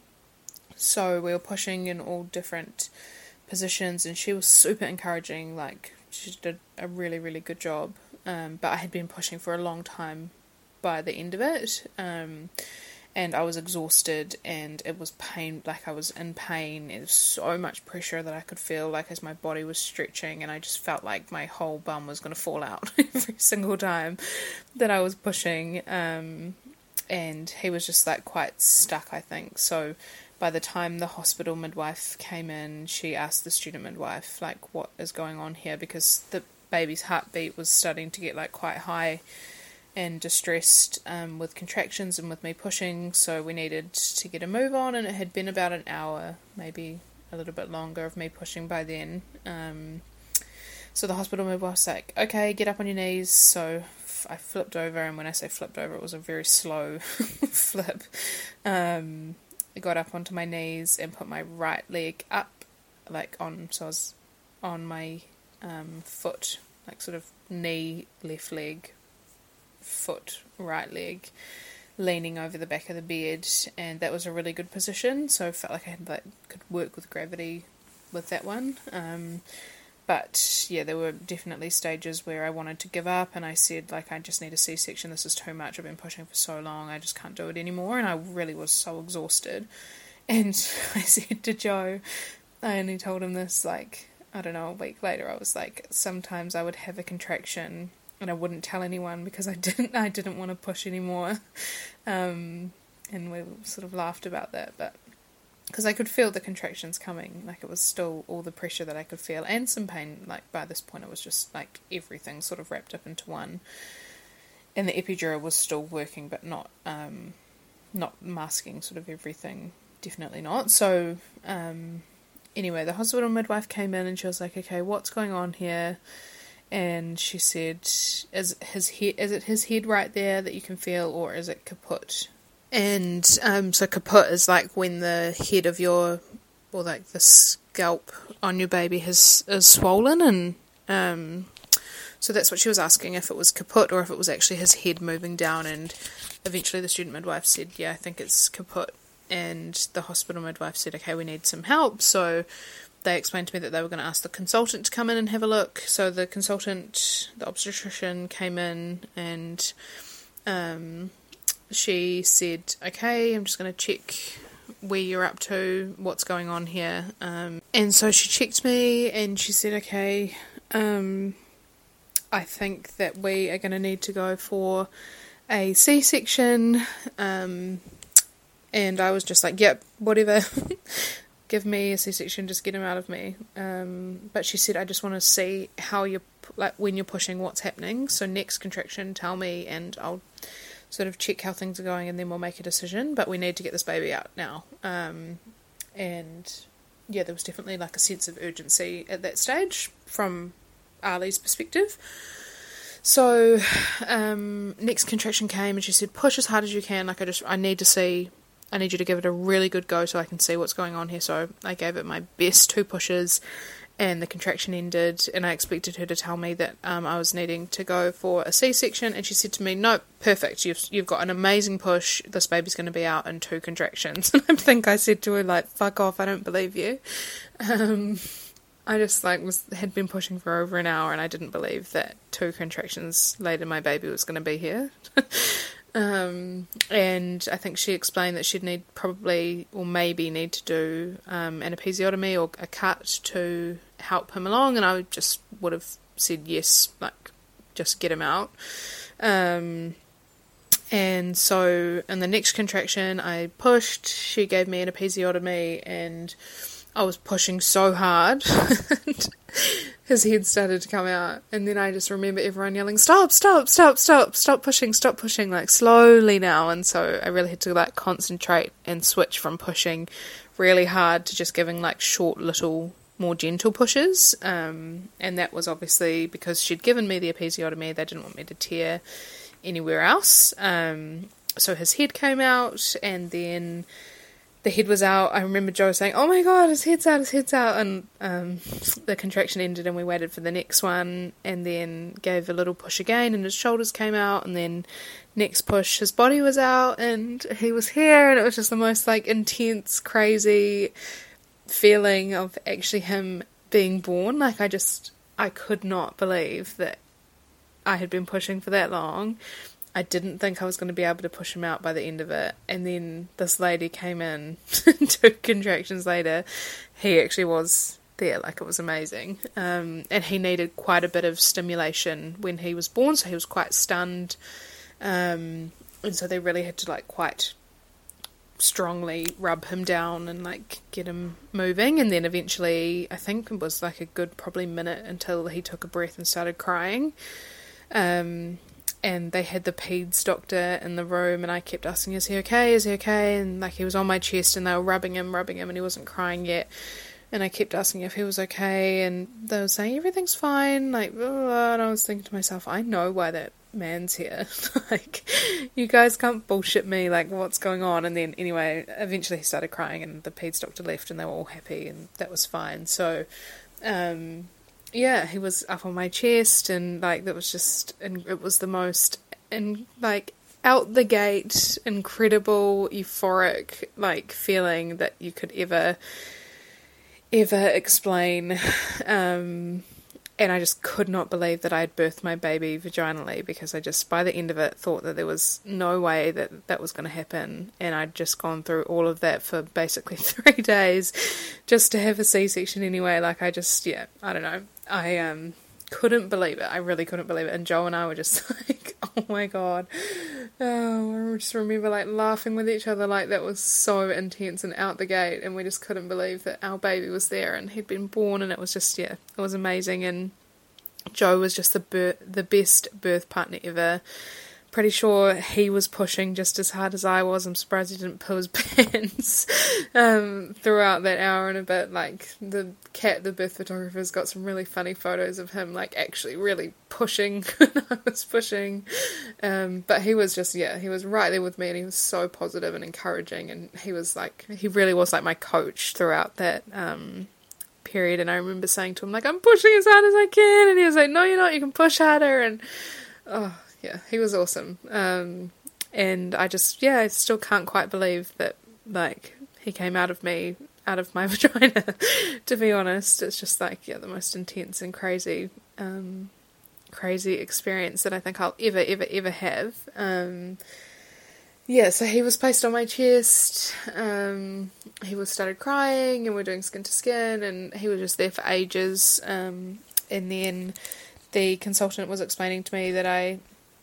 So we were pushing in all different positions, and she was super encouraging. Like she did a really really good job. Um, but I had been pushing for a long time by the end of it, um, and I was exhausted, and it was pain. Like I was in pain. It was so much pressure that I could feel like as my body was stretching, and I just felt like my whole bum was going to fall out every single time that I was pushing. Um, and he was just like quite stuck, I think. So by the time the hospital midwife came in, she asked the student midwife like, what is going on here, because the baby's heartbeat was starting to get like quite high and distressed um, with contractions and with me pushing, so we needed to get a move on. And it had been about an hour, maybe a little bit longer, of me pushing by then. Um, so the hospital midwife was like, okay, get up on your knees. So I flipped over, and when I say flipped over, it was a very slow flip. Um, I got up onto my knees and put my right leg up, like on, so I was on my um, foot, like sort of knee, left leg, foot, right leg, leaning over the back of the bed, and that was a really good position. So I felt like I had like could work with gravity with that one. Um, But, yeah, there were definitely stages where I wanted to give up, and I said, like, I just need a C-section, this is too much, I've been pushing for so long, I just can't do it anymore, and I really was so exhausted. And I said to Joe, I only told him this, like, I don't know, a week later, I was like, sometimes I would have a contraction, and I wouldn't tell anyone, because I didn't, I didn't want to push anymore. Um, and we sort of laughed about that, but because I could feel the contractions coming, like it was still all the pressure that I could feel, and some pain. Like by this point it was just like everything sort of wrapped up into one, and the epidural was still working, but not um, not masking sort of everything, definitely not. So um, anyway, the hospital midwife came in and she was like, okay, what's going on here? And she said, is his head, is it his head right there that you can feel, or is it kaput? And um, so kaput is like when the head of your, or like the scalp on your baby has is swollen, and um, so that's what she was asking, if it was kaput or if it was actually his head moving down. And eventually the student midwife said, yeah, I think it's kaput. And the hospital midwife said, okay, we need some help. So they explained to me that they were going to ask the consultant to come in and have a look. So the consultant, the obstetrician, came in, and um, she said, okay, I'm just going to check where you're up to, what's going on here. Um, and so she checked me, and she said, okay, um, I think that we are going to need to go for a C-section, um, and I was just like, yep, whatever, give me a C-section, just get him out of me, um, but she said, I just want to see how you're, like, when you're pushing, what's happening, so next contraction, tell me, and I'll sort of check how things are going, and then we'll make a decision, but we need to get this baby out now, um, and yeah, there was definitely, like, a sense of urgency at that stage, from Ali's perspective. So, um, next contraction came and she said, push as hard as you can, like I just, I need to see, I need you to give it a really good go so I can see what's going on here. So I gave it my best two pushes and the contraction ended, and I expected her to tell me that um, I was needing to go for a C-section, and she said to me, no, perfect, you've you've got an amazing push, this baby's going to be out in two contractions. And I think I said to her, like, fuck off, I don't believe you. Um... I just, like, was had been pushing for over an hour, and I didn't believe that two contractions later my baby was going to be here. um, and I think she explained that she'd need probably, or maybe need to do um, an episiotomy or a cut to help him along, and I just would have said yes, like, just get him out. Um, and so in the next contraction I pushed, she gave me an episiotomy, and I was pushing so hard, and his head started to come out, and then I just remember everyone yelling, stop, stop, stop, stop, stop pushing, stop pushing, like, slowly now, and so I really had to, like, concentrate and switch from pushing really hard to just giving, like, short, little, more gentle pushes, um, and that was obviously because she'd given me the episiotomy, they didn't want me to tear anywhere else, um, so his head came out, and then the head was out. I remember Joe saying, oh my god, his head's out, his head's out, and um, the contraction ended and we waited for the next one, and then gave a little push again and his shoulders came out, and then next push his body was out and he was here, and it was just the most, like, intense, crazy feeling of actually him being born. Like, I just, I could not believe that I had been pushing for that long. I didn't think I was going to be able to push him out by the end of it, and then this lady came in two contractions later. He actually was there, like, it was amazing, um, and he needed quite a bit of stimulation when he was born, so he was quite stunned, um, and so they really had to, like, quite strongly rub him down and, like, get him moving, and then eventually, I think it was like a good probably minute until he took a breath and started crying, um and they had the peds doctor in the room, and I kept asking, is he okay, is he okay, and, like, he was on my chest, and they were rubbing him, rubbing him, and he wasn't crying yet, and I kept asking if he was okay, and they were saying, everything's fine, like, blah, blah, blah. And I was thinking to myself, I know why that man's here, like, you guys can't bullshit me, like, what's going on, and then, anyway, eventually he started crying, and the peds doctor left, and they were all happy, and that was fine, so, um... yeah, he was up on my chest, and, like, that was just, and it was the most, and, like, out the gate, incredible, euphoric, like, feeling that you could ever, ever explain, um, and I just could not believe that I had birthed my baby vaginally, because I just, by the end of it, thought that there was no way that that was going to happen, and I'd just gone through all of that for basically three days, just to have a C-section anyway. Like, I just, yeah, I don't know, I um couldn't believe it, I really couldn't believe it, and Joe and I were just like, oh my god, oh, I just remember, like, laughing with each other, like, that was so intense and out the gate, and we just couldn't believe that our baby was there, and he'd been born, and it was just, yeah, it was amazing, and Joe was just the bir- the best birth partner ever. Pretty sure he was pushing just as hard as I was. I'm surprised he didn't pull his pants um, throughout that hour and a bit. Like, the cat, the birth photographer's got some really funny photos of him, like, actually really pushing when I was pushing. Um, but he was just, yeah, he was right there with me, and he was so positive and encouraging, and he was like, he really was like my coach throughout that um, period. And I remember saying to him, like, I'm pushing as hard as I can, and he was like, no, you're not, you can push harder, and oh, yeah, he was awesome, um, and I just, yeah, I still can't quite believe that, like, he came out of me, out of my vagina, to be honest. It's just, like, yeah, the most intense and crazy, um, crazy experience that I think I'll ever, ever, ever have. Um, yeah, so he was placed on my chest, um, he was started crying, and we're doing skin to skin, and he was just there for ages, um, and then the consultant was explaining to me that I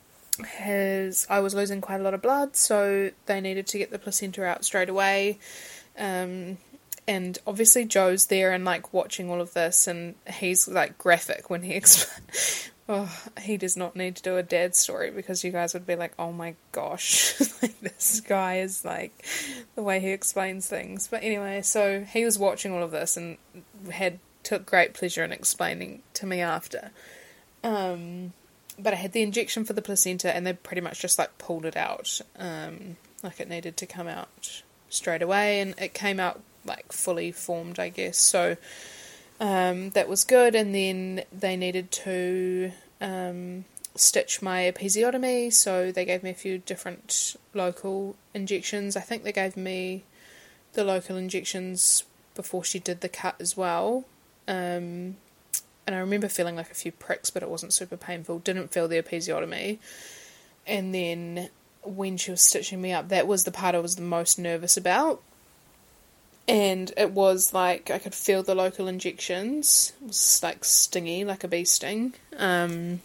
has I was losing quite a lot of blood, so they needed to get the placenta out straight away. Um, and obviously Joe's there and like watching all of this, and he's like graphic when he explains. Oh, he does not need to do a dad story, because you guys would be like, oh my gosh, like this guy is like, the way he explains things. But anyway, so he was watching all of this and had took great pleasure in explaining to me after. Um, but I had the injection for the placenta, and they pretty much just like pulled it out, um, like it needed to come out straight away, and it came out like fully formed, I guess. So um, that was good. And then they needed to um, stitch my episiotomy, so they gave me a few different local injections. I think they gave me the local injections before she did the cut as well. Um, and I remember feeling like a few pricks, but it wasn't super painful. Didn't feel the episiotomy. And then when she was stitching me up, that was the part I was the most nervous about. And it was like, I could feel the local injections. It was like stingy, like a bee sting. Um,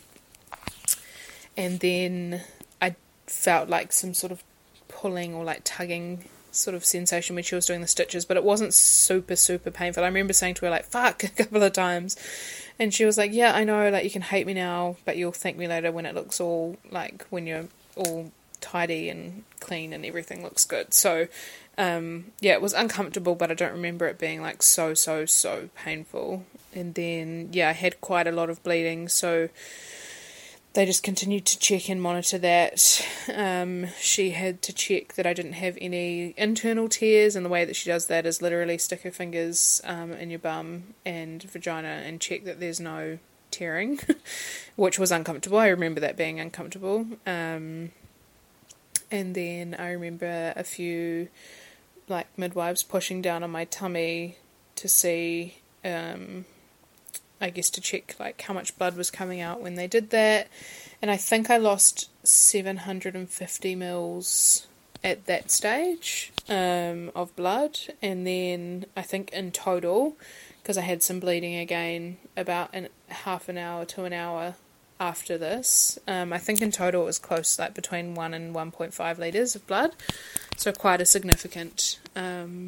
and then I felt like some sort of pulling or like tugging sort of sensation when she was doing the stitches, but it wasn't super, super painful. I remember saying to her like, fuck, a couple of times. And she was like, yeah, I know, like, you can hate me now, but you'll thank me later when it looks all, like, when you're all tidy and clean and everything looks good. So, um, yeah, it was uncomfortable, but I don't remember it being, like, so, so, so painful. And then, yeah, I had quite a lot of bleeding, so they just continued to check and monitor that. Um, she had to check that I didn't have any internal tears, and the way that she does that is literally stick her fingers um, in your bum and vagina and check that there's no tearing, which was uncomfortable. I remember that being uncomfortable. Um, and then I remember a few like midwives pushing down on my tummy to see... Um, I guess to check like how much blood was coming out when they did that, and I think I lost seven hundred fifty mils at that stage um, of blood, and then I think in total, because I had some bleeding again about an half an hour to an hour after this, um, I think in total it was close, like between one and one point five litres of blood, so quite a significant um,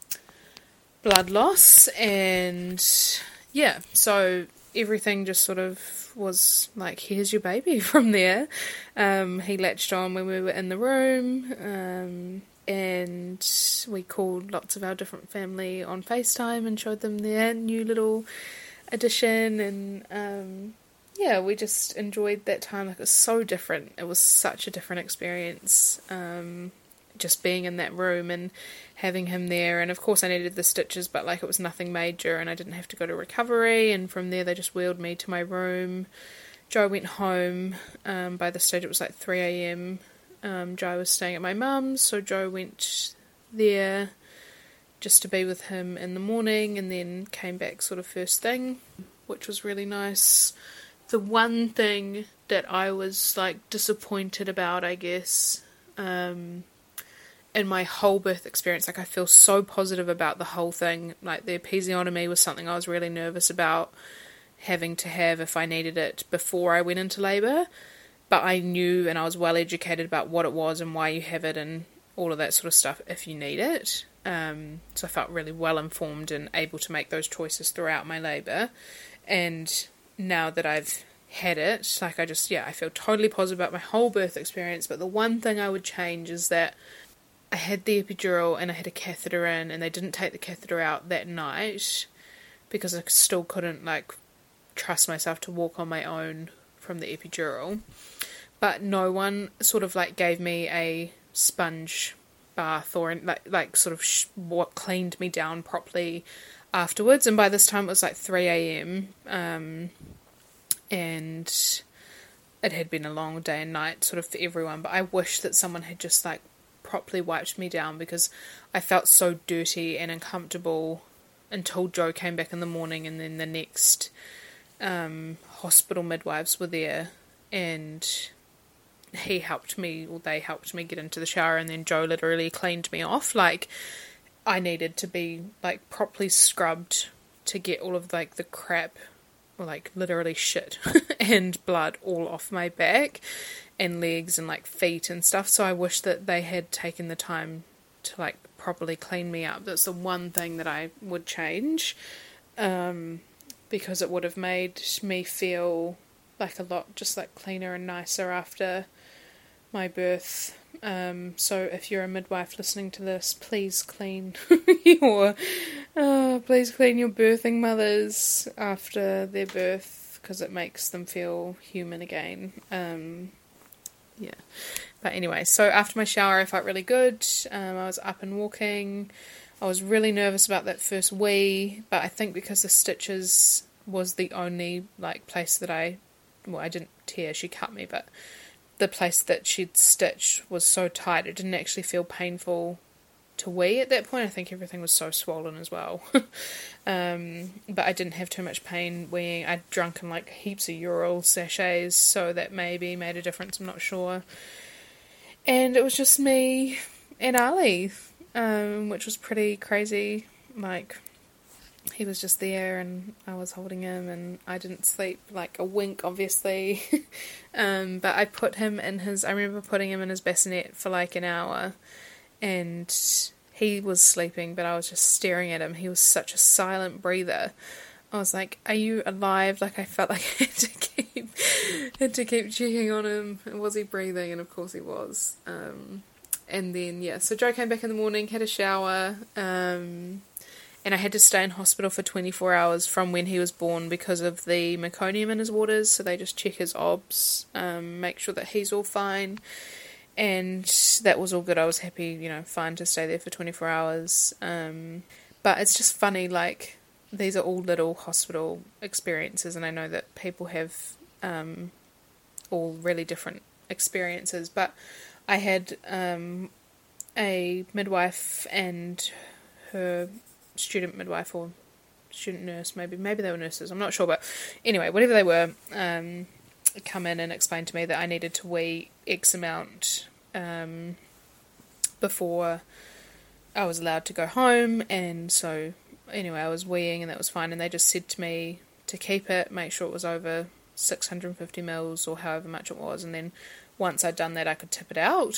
blood loss. And yeah, so everything just sort of was like, here's your baby from there. Um, he latched on when we were in the room, um, and we called lots of our different family on FaceTime and showed them their new little addition, and um, yeah, we just enjoyed that time. Like, it was so different. It was such a different experience, um, just being in that room and having him there. And of course I needed the stitches, but like it was nothing major, and I didn't have to go to recovery, and from there they just wheeled me to my room. Joe went home. Um, by this stage it was like three a.m. Um, Joe was staying at my mum's, so Joe went there just to be with him in the morning, and then came back sort of first thing, which was really nice. The one thing that I was like disappointed about, I guess, um, in my whole birth experience, like I feel so positive about the whole thing. Like the episiotomy was something I was really nervous about having to have if I needed it before I went into labour, but I knew and I was well educated about what it was and why you have it and all of that sort of stuff if you need it. Um, so I felt really well informed and able to make those choices throughout my labour. And now that I've had it, like I just, yeah, I feel totally positive about my whole birth experience. But the one thing I would change is that I had the epidural and I had a catheter in, and they didn't take the catheter out that night because I still couldn't like trust myself to walk on my own from the epidural. But no one sort of like gave me a sponge bath or like like sort of sh- what cleaned me down properly afterwards. And by this time it was like three a.m. um, and it had been a long day and night sort of for everyone. But I wish that someone had just like properly wiped me down, because I felt so dirty and uncomfortable until Joe came back in the morning, and then the next um, hospital midwives were there, and he helped me, or they helped me get into the shower, and then Joe literally cleaned me off. Like, I needed to be like properly scrubbed to get all of like the crap like literally shit and blood all off my back and legs and like feet and stuff. So I wish that they had taken the time to like properly clean me up. That's the one thing that I would change, um, because it would have made me feel like a lot just like cleaner and nicer after my birth. Um, so if you're a midwife listening to this, please clean your uh, please clean your birthing mothers after their birth, because it makes them feel human again. Um, yeah. But anyway, so after my shower I felt really good. Um, I was up and walking. I was really nervous about that first wee, but I think because the stitches was the only like place that I, well, I didn't tear, she cut me, but the place that she'd stitched was so tight it didn't actually feel painful to wee at that point. I think everything was so swollen as well. um, but I didn't have too much pain weeing. I'd drunken like heaps of Ural sachets, so that maybe made a difference, I'm not sure. And it was just me and Ali, um, which was pretty crazy. Like, he was just there and I was holding him, and I didn't sleep like a wink, obviously. um, but I put him in his, I remember putting him in his bassinet for like an hour, and he was sleeping, but I was just staring at him. He was such a silent breather. I was like, are you alive? Like, I felt like I had to keep, had to keep checking on him. Was he breathing? And of course he was. Um, and then, yeah, so Joe came back in the morning, had a shower, um... and I had to stay in hospital for twenty-four hours from when he was born because of the meconium in his waters. So they just check his obs, um, make sure that he's all fine. And that was all good. I was happy, you know, fine to stay there for twenty-four hours. Um, but it's just funny, like, these are all little hospital experiences. And I know that people have um, all really different experiences. But I had um, a midwife and her student midwife or student nurse, maybe maybe they were nurses, I'm not sure, but anyway, whatever they were, um, come in and explain to me that I needed to wee X amount um, before I was allowed to go home. And so anyway, I was weeing and that was fine, and they just said to me to keep it, make sure it was over six hundred fifty mils or however much it was, and then once I'd done that I could tip it out,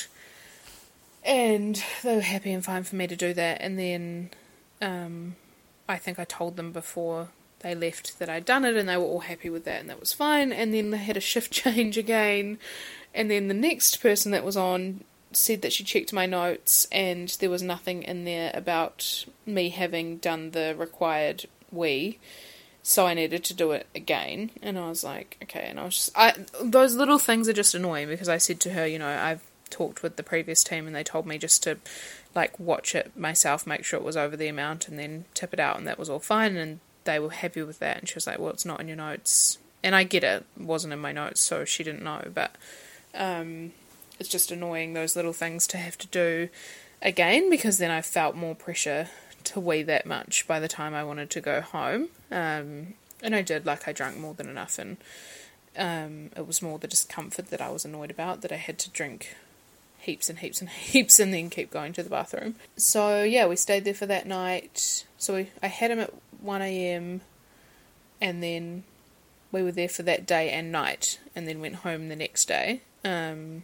and they were happy and fine for me to do that. And then Um, I think I told them before they left that I'd done it, and they were all happy with that, and that was fine. And then they had a shift change again, and then the next person that was on said that she checked my notes and there was nothing in there about me having done the required wee, so I needed to do it again. And I was like, okay. And I was just, I those little things are just annoying, because I said to her, you know, I've talked with the previous team and they told me just to like watch it myself, make sure it was over the amount and then tip it out, and that was all fine, and they were happy with that. And she was like, well, it's not in your notes, and I get it, it wasn't in my notes, so she didn't know. But um, it's just annoying, those little things to have to do again, because then I felt more pressure to wee that much by the time I wanted to go home. Um, and I did, like I drank more than enough, and um, it was more the discomfort that I was annoyed about, that I had to drink heaps and heaps and heaps and then keep going to the bathroom. So yeah, we stayed there for that night. So we, I had him at one a.m. and then we were there for that day and night, and then went home the next day. Um,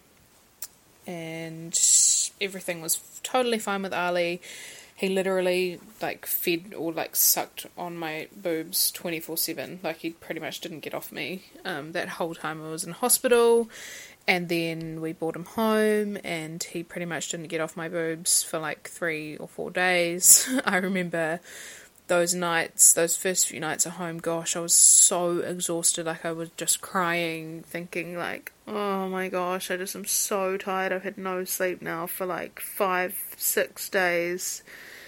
and everything was totally fine with Ali. He literally like fed or like sucked on my boobs twenty-four seven. Like, he pretty much didn't get off me um, that whole time I was in hospital. And then we brought him home, and he pretty much didn't get off my boobs for like three or four days. I remember those nights, those first few nights at home, gosh, I was so exhausted. Like, I was just crying, thinking like, oh my gosh, I just am so tired. I've had no sleep now for like five, six days.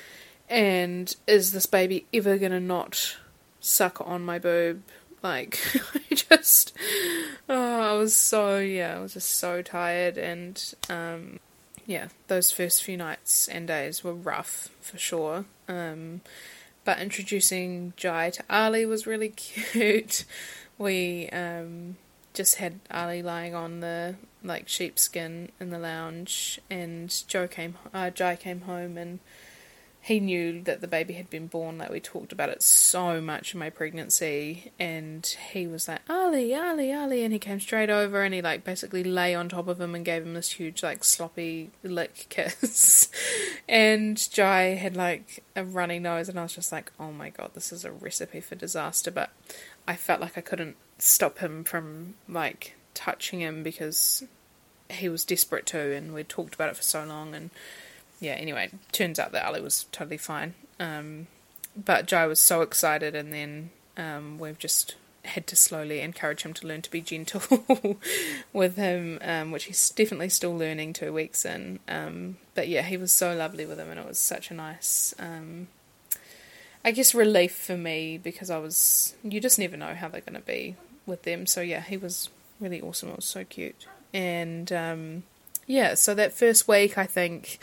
And is this baby ever gonna not suck on my boob? Like, I just, oh, I was so, yeah, I was just so tired. And, um, yeah, those first few nights and days were rough, for sure. Um, but introducing Jai to Ali was really cute. We, um, just had Ali lying on the, like, sheepskin in the lounge, and Joe came, uh, Jai came home, and he knew that the baby had been born. Like, we talked about it so much in my pregnancy, and he was like, Ali, Ali, Ali, and he came straight over and he like basically lay on top of him and gave him this huge like sloppy lick kiss. And Jai had like a runny nose, and I was just like, oh my god, this is a recipe for disaster. But I felt like I couldn't stop him from like touching him because he was desperate too, and we'd talked about it for so long. And yeah, anyway, turns out that Ali was totally fine. Um, but Jai was so excited, and then um, we've just had to slowly encourage him to learn to be gentle with him, um, which he's definitely still learning two weeks in. Um, but yeah, he was so lovely with him, and it was such a nice, um, I guess, relief for me, because I was, you just never know how they're going to be with them. So yeah, he was really awesome. It was so cute. And um, yeah, so that first week, I think,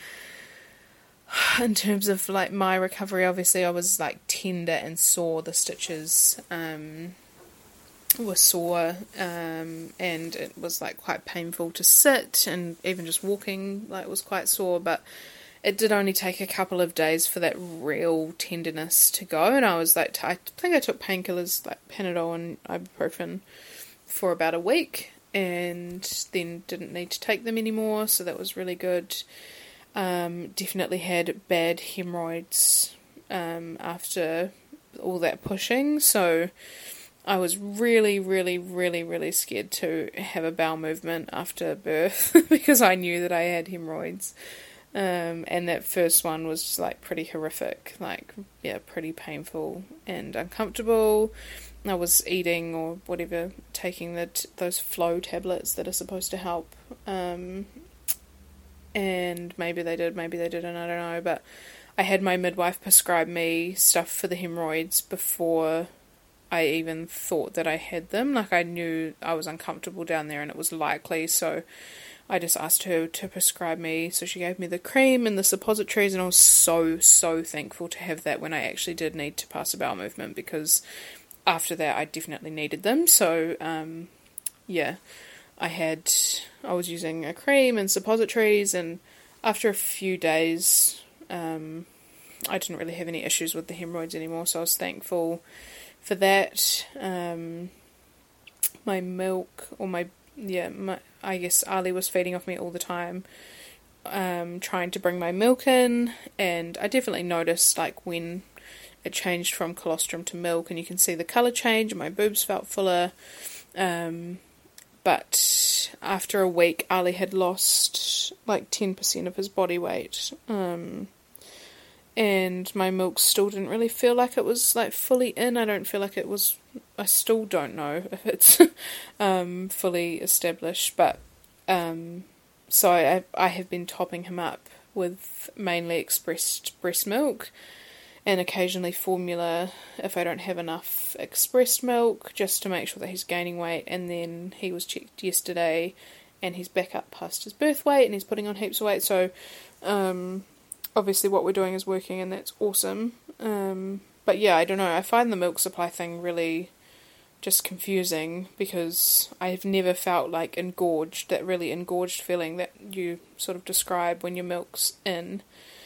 in terms of like my recovery, obviously I was like tender and sore. The stitches um, were sore, um, and it was like quite painful to sit, and even just walking like was quite sore. But it did only take a couple of days for that real tenderness to go, and I was like, t- I think I took painkillers like Panadol and ibuprofen for about a week, and then didn't need to take them anymore. So that was really good. Um, definitely had bad hemorrhoids um, after all that pushing, so I was really, really, really, really scared to have a bowel movement after birth because I knew that I had hemorrhoids, um, and that first one was just, like, pretty horrific, like, yeah, pretty painful and uncomfortable. I was eating or whatever, taking the t- those flow tablets that are supposed to help, um, and maybe they did, maybe they didn't, I don't know, but I had my midwife prescribe me stuff for the hemorrhoids before I even thought that I had them. Like, I knew I was uncomfortable down there and it was likely, so I just asked her to prescribe me. So she gave me the cream and the suppositories, and I was so, so thankful to have that when I actually did need to pass a bowel movement, because after that I definitely needed them. So, um, yeah, I had, I was using a cream and suppositories, and after a few days, um, I didn't really have any issues with the hemorrhoids anymore, so I was thankful for that. Um, my milk, or my, yeah, my, I guess Ali was feeding off me all the time, um, trying to bring my milk in, and I definitely noticed, like, when it changed from colostrum to milk, and you can see the colour change, and my boobs felt fuller, um, but after a week, Ali had lost, like, ten percent of his body weight, um, and my milk still didn't really feel like it was, like, fully in. I don't feel like it was, I still don't know if it's um, fully established, but, um, so I, I have been topping him up with mainly expressed breast milk, and occasionally formula if I don't have enough expressed milk, just to make sure that he's gaining weight. And then he was checked yesterday, and he's back up past his birth weight, and he's putting on heaps of weight, so, um... obviously what we're doing is working, and that's awesome. Um, but yeah, I don't know, I find the milk supply thing really just confusing, because I've never felt like engorged, that really engorged feeling that you sort of describe when your milk's in.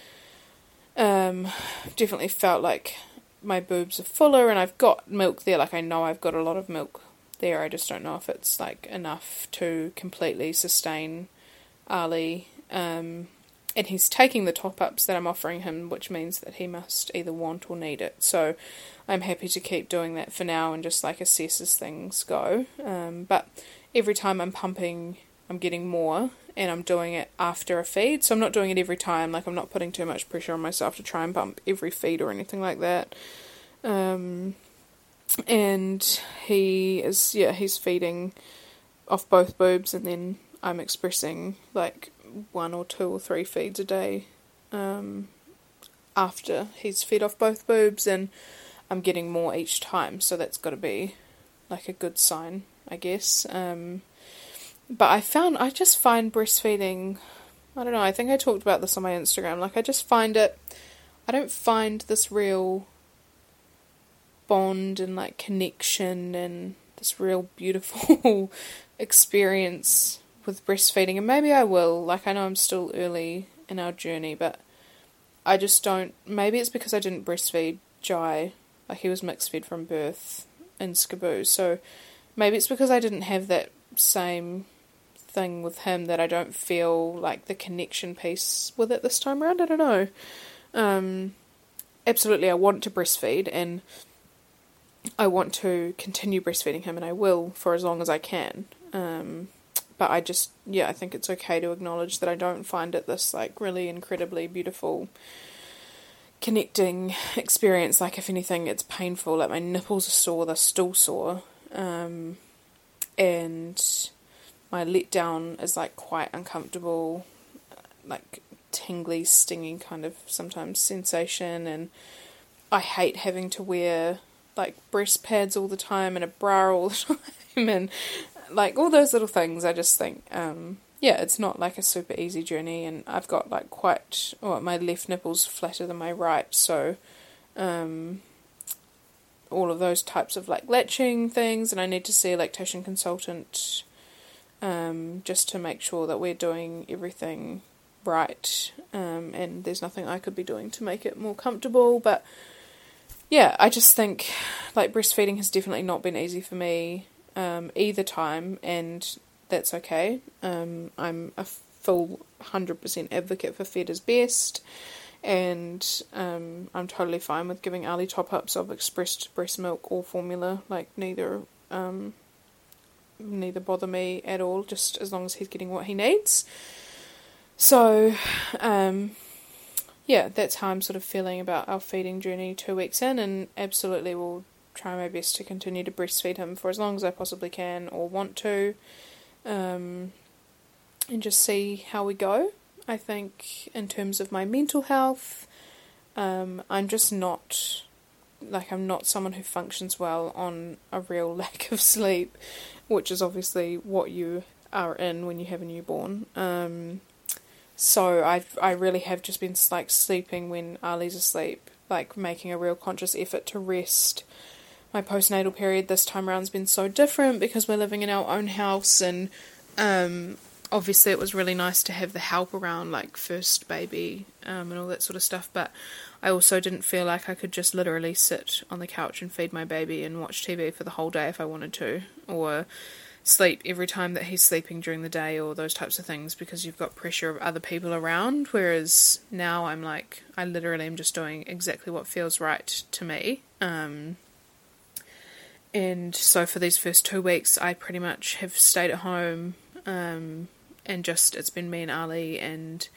Um, definitely felt like my boobs are fuller, and I've got milk there, like I know I've got a lot of milk there, I just don't know if it's like enough to completely sustain Ali. Um... And he's taking the top-ups that I'm offering him, which means that he must either want or need it. So I'm happy to keep doing that for now and just, like, assess as things go. Um, but every time I'm pumping, I'm getting more, and I'm doing it after a feed. So I'm not doing it every time. Like, I'm not putting too much pressure on myself to try and pump every feed or anything like that. Um, and he is, yeah, he's feeding off both boobs, and then I'm expressing, like, one or two or three feeds a day um, after he's fed off both boobs, and I'm getting more each time, so that's got to be like a good sign, I guess. Um, but I found, I just find breastfeeding, I don't know, I think I talked about this on my Instagram, like I just find it, I don't find this real bond and like connection and this real beautiful experience with breastfeeding, and maybe I will, like I know I'm still early in our journey, but I just don't, maybe it's because I didn't breastfeed Jai, like he was mixed fed from birth in Skaboo, so maybe it's because I didn't have that same thing with him that I don't feel like the connection piece with it this time around. I don't know. Um, absolutely, I want to breastfeed, and I want to continue breastfeeding him, and I will for as long as I can. Um, but I just, yeah, I think it's okay to acknowledge that I don't find it this, like, really incredibly beautiful connecting experience. Like, if anything, it's painful. Like, my nipples are sore, they're still sore. Um, and my letdown is, like, quite uncomfortable, like, tingly, stinging kind of sometimes sensation, and I hate having to wear, like, breast pads all the time and a bra all the time, and, like, all those little things. I just think, um, yeah, it's not, like, a super easy journey, and I've got, like, quite, well, my left nipple's flatter than my right, so, um, all of those types of, like, latching things, and I need to see a lactation consultant, um, just to make sure that we're doing everything right, um, and there's nothing I could be doing to make it more comfortable. But yeah, I just think, like, breastfeeding has definitely not been easy for me, um, either time, and that's okay. Um, I'm a full one hundred percent advocate for fed is best, and um, I'm totally fine with giving Ali top-ups of expressed breast milk or formula. Like, neither, um, neither bother me at all, just as long as he's getting what he needs. So, um, yeah, that's how I'm sort of feeling about our feeding journey two weeks in, and absolutely will try my best to continue to breastfeed him for as long as I possibly can or want to, um, and just see how we go. I think in terms of my mental health, um, I'm just not, like, I'm not someone who functions well on a real lack of sleep, which is obviously what you are in when you have a newborn. Um, so I I really have just been, like, sleeping when Ali's asleep, like, making a real conscious effort to rest. My postnatal period this time around has been so different because we're living in our own house, and um, obviously it was really nice to have the help around, like, first baby um, and all that sort of stuff, but I also didn't feel like I could just literally sit on the couch and feed my baby and watch T V for the whole day if I wanted to, or sleep every time that he's sleeping during the day, or those types of things, because you've got pressure of other people around, whereas now I'm like, I literally am just doing exactly what feels right to me. Um, and so for these first two weeks, I pretty much have stayed at home, um, and just, it's been me and Ali, and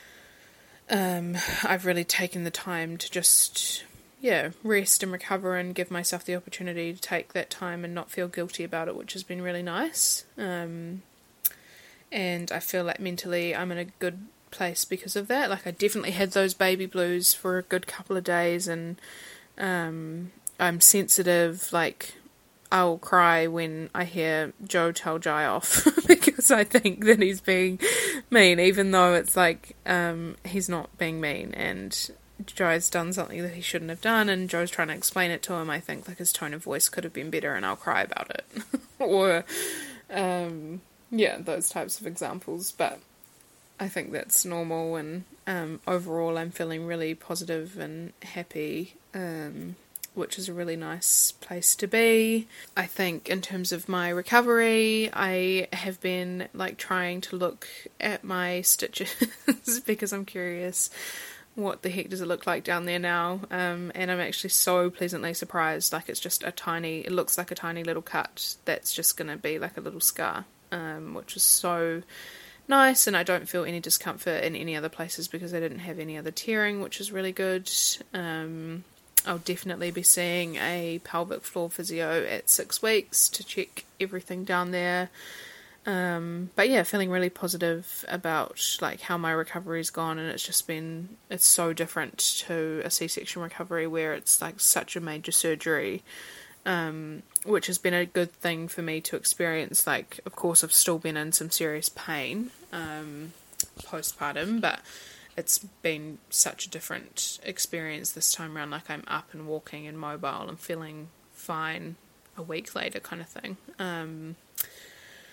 um, I've really taken the time to just, yeah, rest and recover and give myself the opportunity to take that time and not feel guilty about it, which has been really nice. Um, and I feel like mentally I'm in a good place because of that. Like, I definitely had those baby blues for a good couple of days, and um, I'm sensitive. Like, I'll cry when I hear Joe tell Jai off because I think that he's being mean, even though it's like, um, he's not being mean, and Joe's done something that he shouldn't have done, and Joe's trying to explain it to him. I think, like, his tone of voice could have been better, and I'll cry about it. or, um, yeah, those types of examples. But I think that's normal, and um, overall I'm feeling really positive and happy, um, which is a really nice place to be. I think in terms of my recovery, I have been, like, trying to look at my stitches because I'm curious what the heck does it look like down there now, um, and I'm actually so pleasantly surprised. Like, it's just a tiny, it looks like a tiny little cut that's just going to be like a little scar, um, which is so nice, and I don't feel any discomfort in any other places because I didn't have any other tearing, which is really good. Um, I'll definitely be seeing a pelvic floor physio at six weeks to check everything down there. Um, but yeah, feeling really positive about, like, how my recovery's gone, and it's just been, it's so different to a C-section recovery where it's like such a major surgery, um, which has been a good thing for me to experience. Like, of course I've still been in some serious pain, um, postpartum, but it's been such a different experience this time around. Like, I'm up and walking and mobile and feeling fine a week later kind of thing. Um,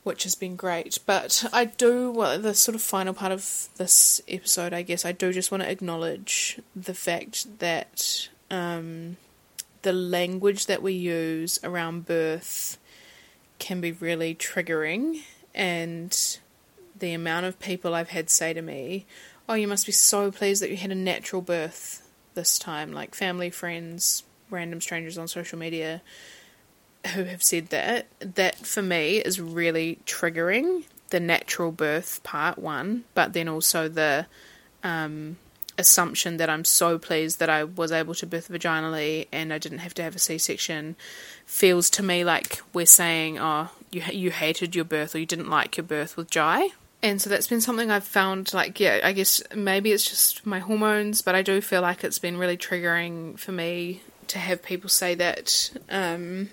which has been great. But I do, well, the sort of final part of this episode, I guess, I do just want to acknowledge the fact that um, the language that we use around birth can be really triggering, and the amount of people I've had say to me, oh, you must be so pleased that you had a natural birth this time, like family, friends, random strangers on social media who have said that, that for me is really triggering, the natural birth part, one, but then also the um, assumption that I'm so pleased that I was able to birth vaginally and I didn't have to have a C-section, feels to me like we're saying, oh, you you hated your birth or you didn't like your birth with Jai. And so that's been something I've found, like, yeah, I guess maybe it's just my hormones, but I do feel like it's been really triggering for me to have people say that, um,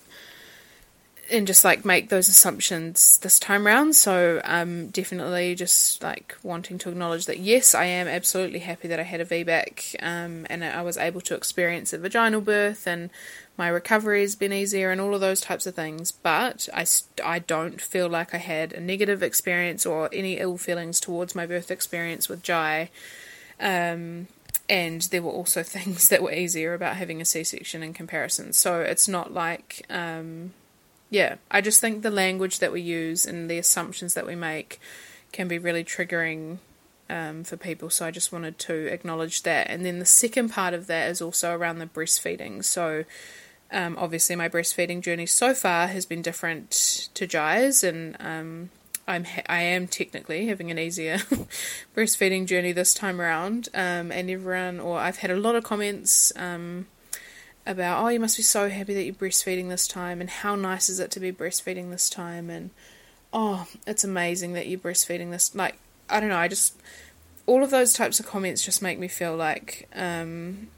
and just, like, make those assumptions this time round. So um, definitely just, like, wanting to acknowledge that, yes, I am absolutely happy that I had a V BAC, um, and I was able to experience a vaginal birth, and my recovery has been easier and all of those types of things, but I, I don't feel like I had a negative experience or any ill feelings towards my birth experience with Jai. Um, and there were also things that were easier about having a C-section in comparison. So it's not like, um, yeah, I just think the language that we use and the assumptions that we make can be really triggering um, for people. So I just wanted to acknowledge that. And then the second part of that is also around the breastfeeding. So Um, obviously my breastfeeding journey so far has been different to Jai's, and um, I'm ha- I am technically having an easier breastfeeding journey this time around, um, and everyone, or I've had a lot of comments um, about, oh, you must be so happy that you're breastfeeding this time, and how nice is it to be breastfeeding this time, and oh, it's amazing that you're breastfeeding this, like, I don't know, I just, all of those types of comments just make me feel like um,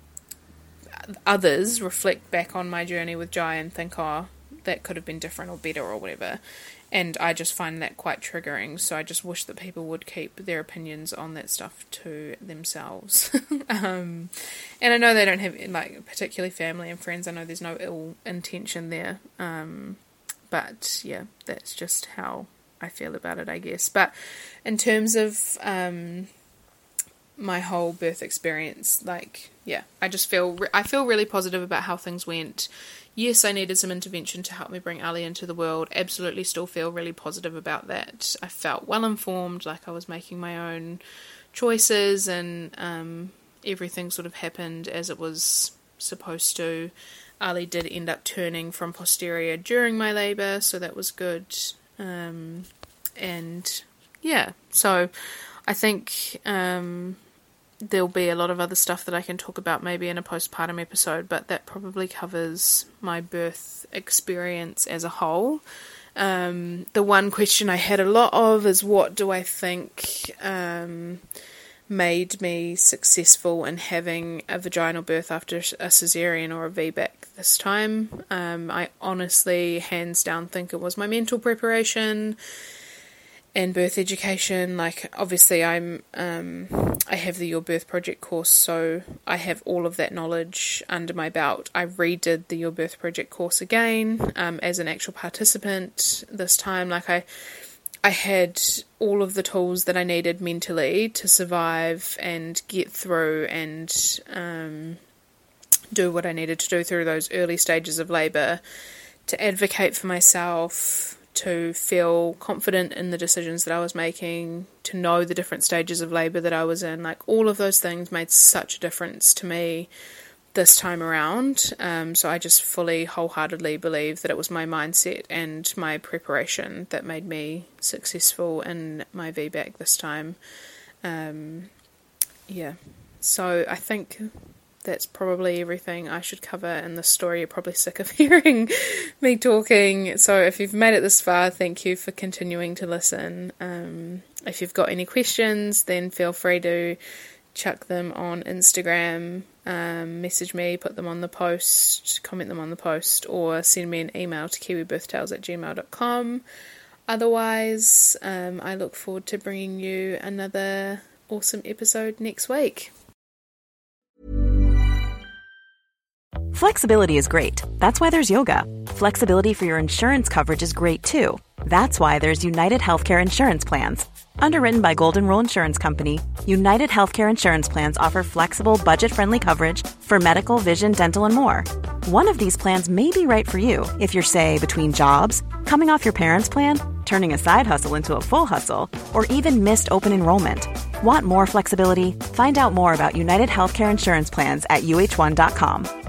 others reflect back on my journey with Jai and think, oh, that could have been different or better or whatever, and I just find that quite triggering. So I just wish that people would keep their opinions on that stuff to themselves. um, and I know they don't have, like, particularly family and friends, I know there's no ill intention there, um, but yeah, that's just how I feel about it, I guess. But in terms of um, my whole birth experience, like, yeah, I just feel, re- I feel really positive about how things went. Yes, I needed some intervention to help me bring Ali into the world. Absolutely still feel really positive about that. I felt well informed, like I was making my own choices, and um, everything sort of happened as it was supposed to. Ali did end up turning from posterior during my labour, so that was good. Um, and yeah, so I think um, there'll be a lot of other stuff that I can talk about maybe in a postpartum episode, but that probably covers my birth experience as a whole. Um, the one question I had a lot of is, what do I think um, made me successful in having a vaginal birth after a cesarean or a V BAC this time? Um, I honestly, hands down, think it was my mental preparation and birth education. Like, obviously I'm um I have the Your Birth Project course, so I have all of that knowledge under my belt. I redid the Your Birth Project course again um as an actual participant this time. Like, I I had all of the tools that I needed mentally to survive and get through and um do what I needed to do through those early stages of labour, to advocate for myself, to feel confident in the decisions that I was making, to know the different stages of labour that I was in. Like, all of those things made such a difference to me this time around. Um, so I just fully, wholeheartedly believe that it was my mindset and my preparation that made me successful in my V BAC this time. Um, yeah, so I think that's probably everything I should cover in this story. You're probably sick of hearing me talking, so if you've made it this far, thank you for continuing to listen. Um, if you've got any questions, then feel free to chuck them on Instagram, um, message me, put them on the post, comment them on the post, or send me an email to kiwibirthtales at gmail dot com. Otherwise, um, I look forward to bringing you another awesome episode next week. Flexibility is great. That's why there's yoga. Flexibility for your insurance coverage is great too. That's why there's United Healthcare Insurance Plans. Underwritten by Golden Rule Insurance Company, United Healthcare Insurance Plans offer flexible, budget-friendly coverage for medical, vision, dental, and more. One of these plans may be right for you if you're, say, between jobs, coming off your parents' plan, turning a side hustle into a full hustle, or even missed open enrollment. Want more flexibility? Find out more about United Healthcare Insurance Plans at U H one dot com.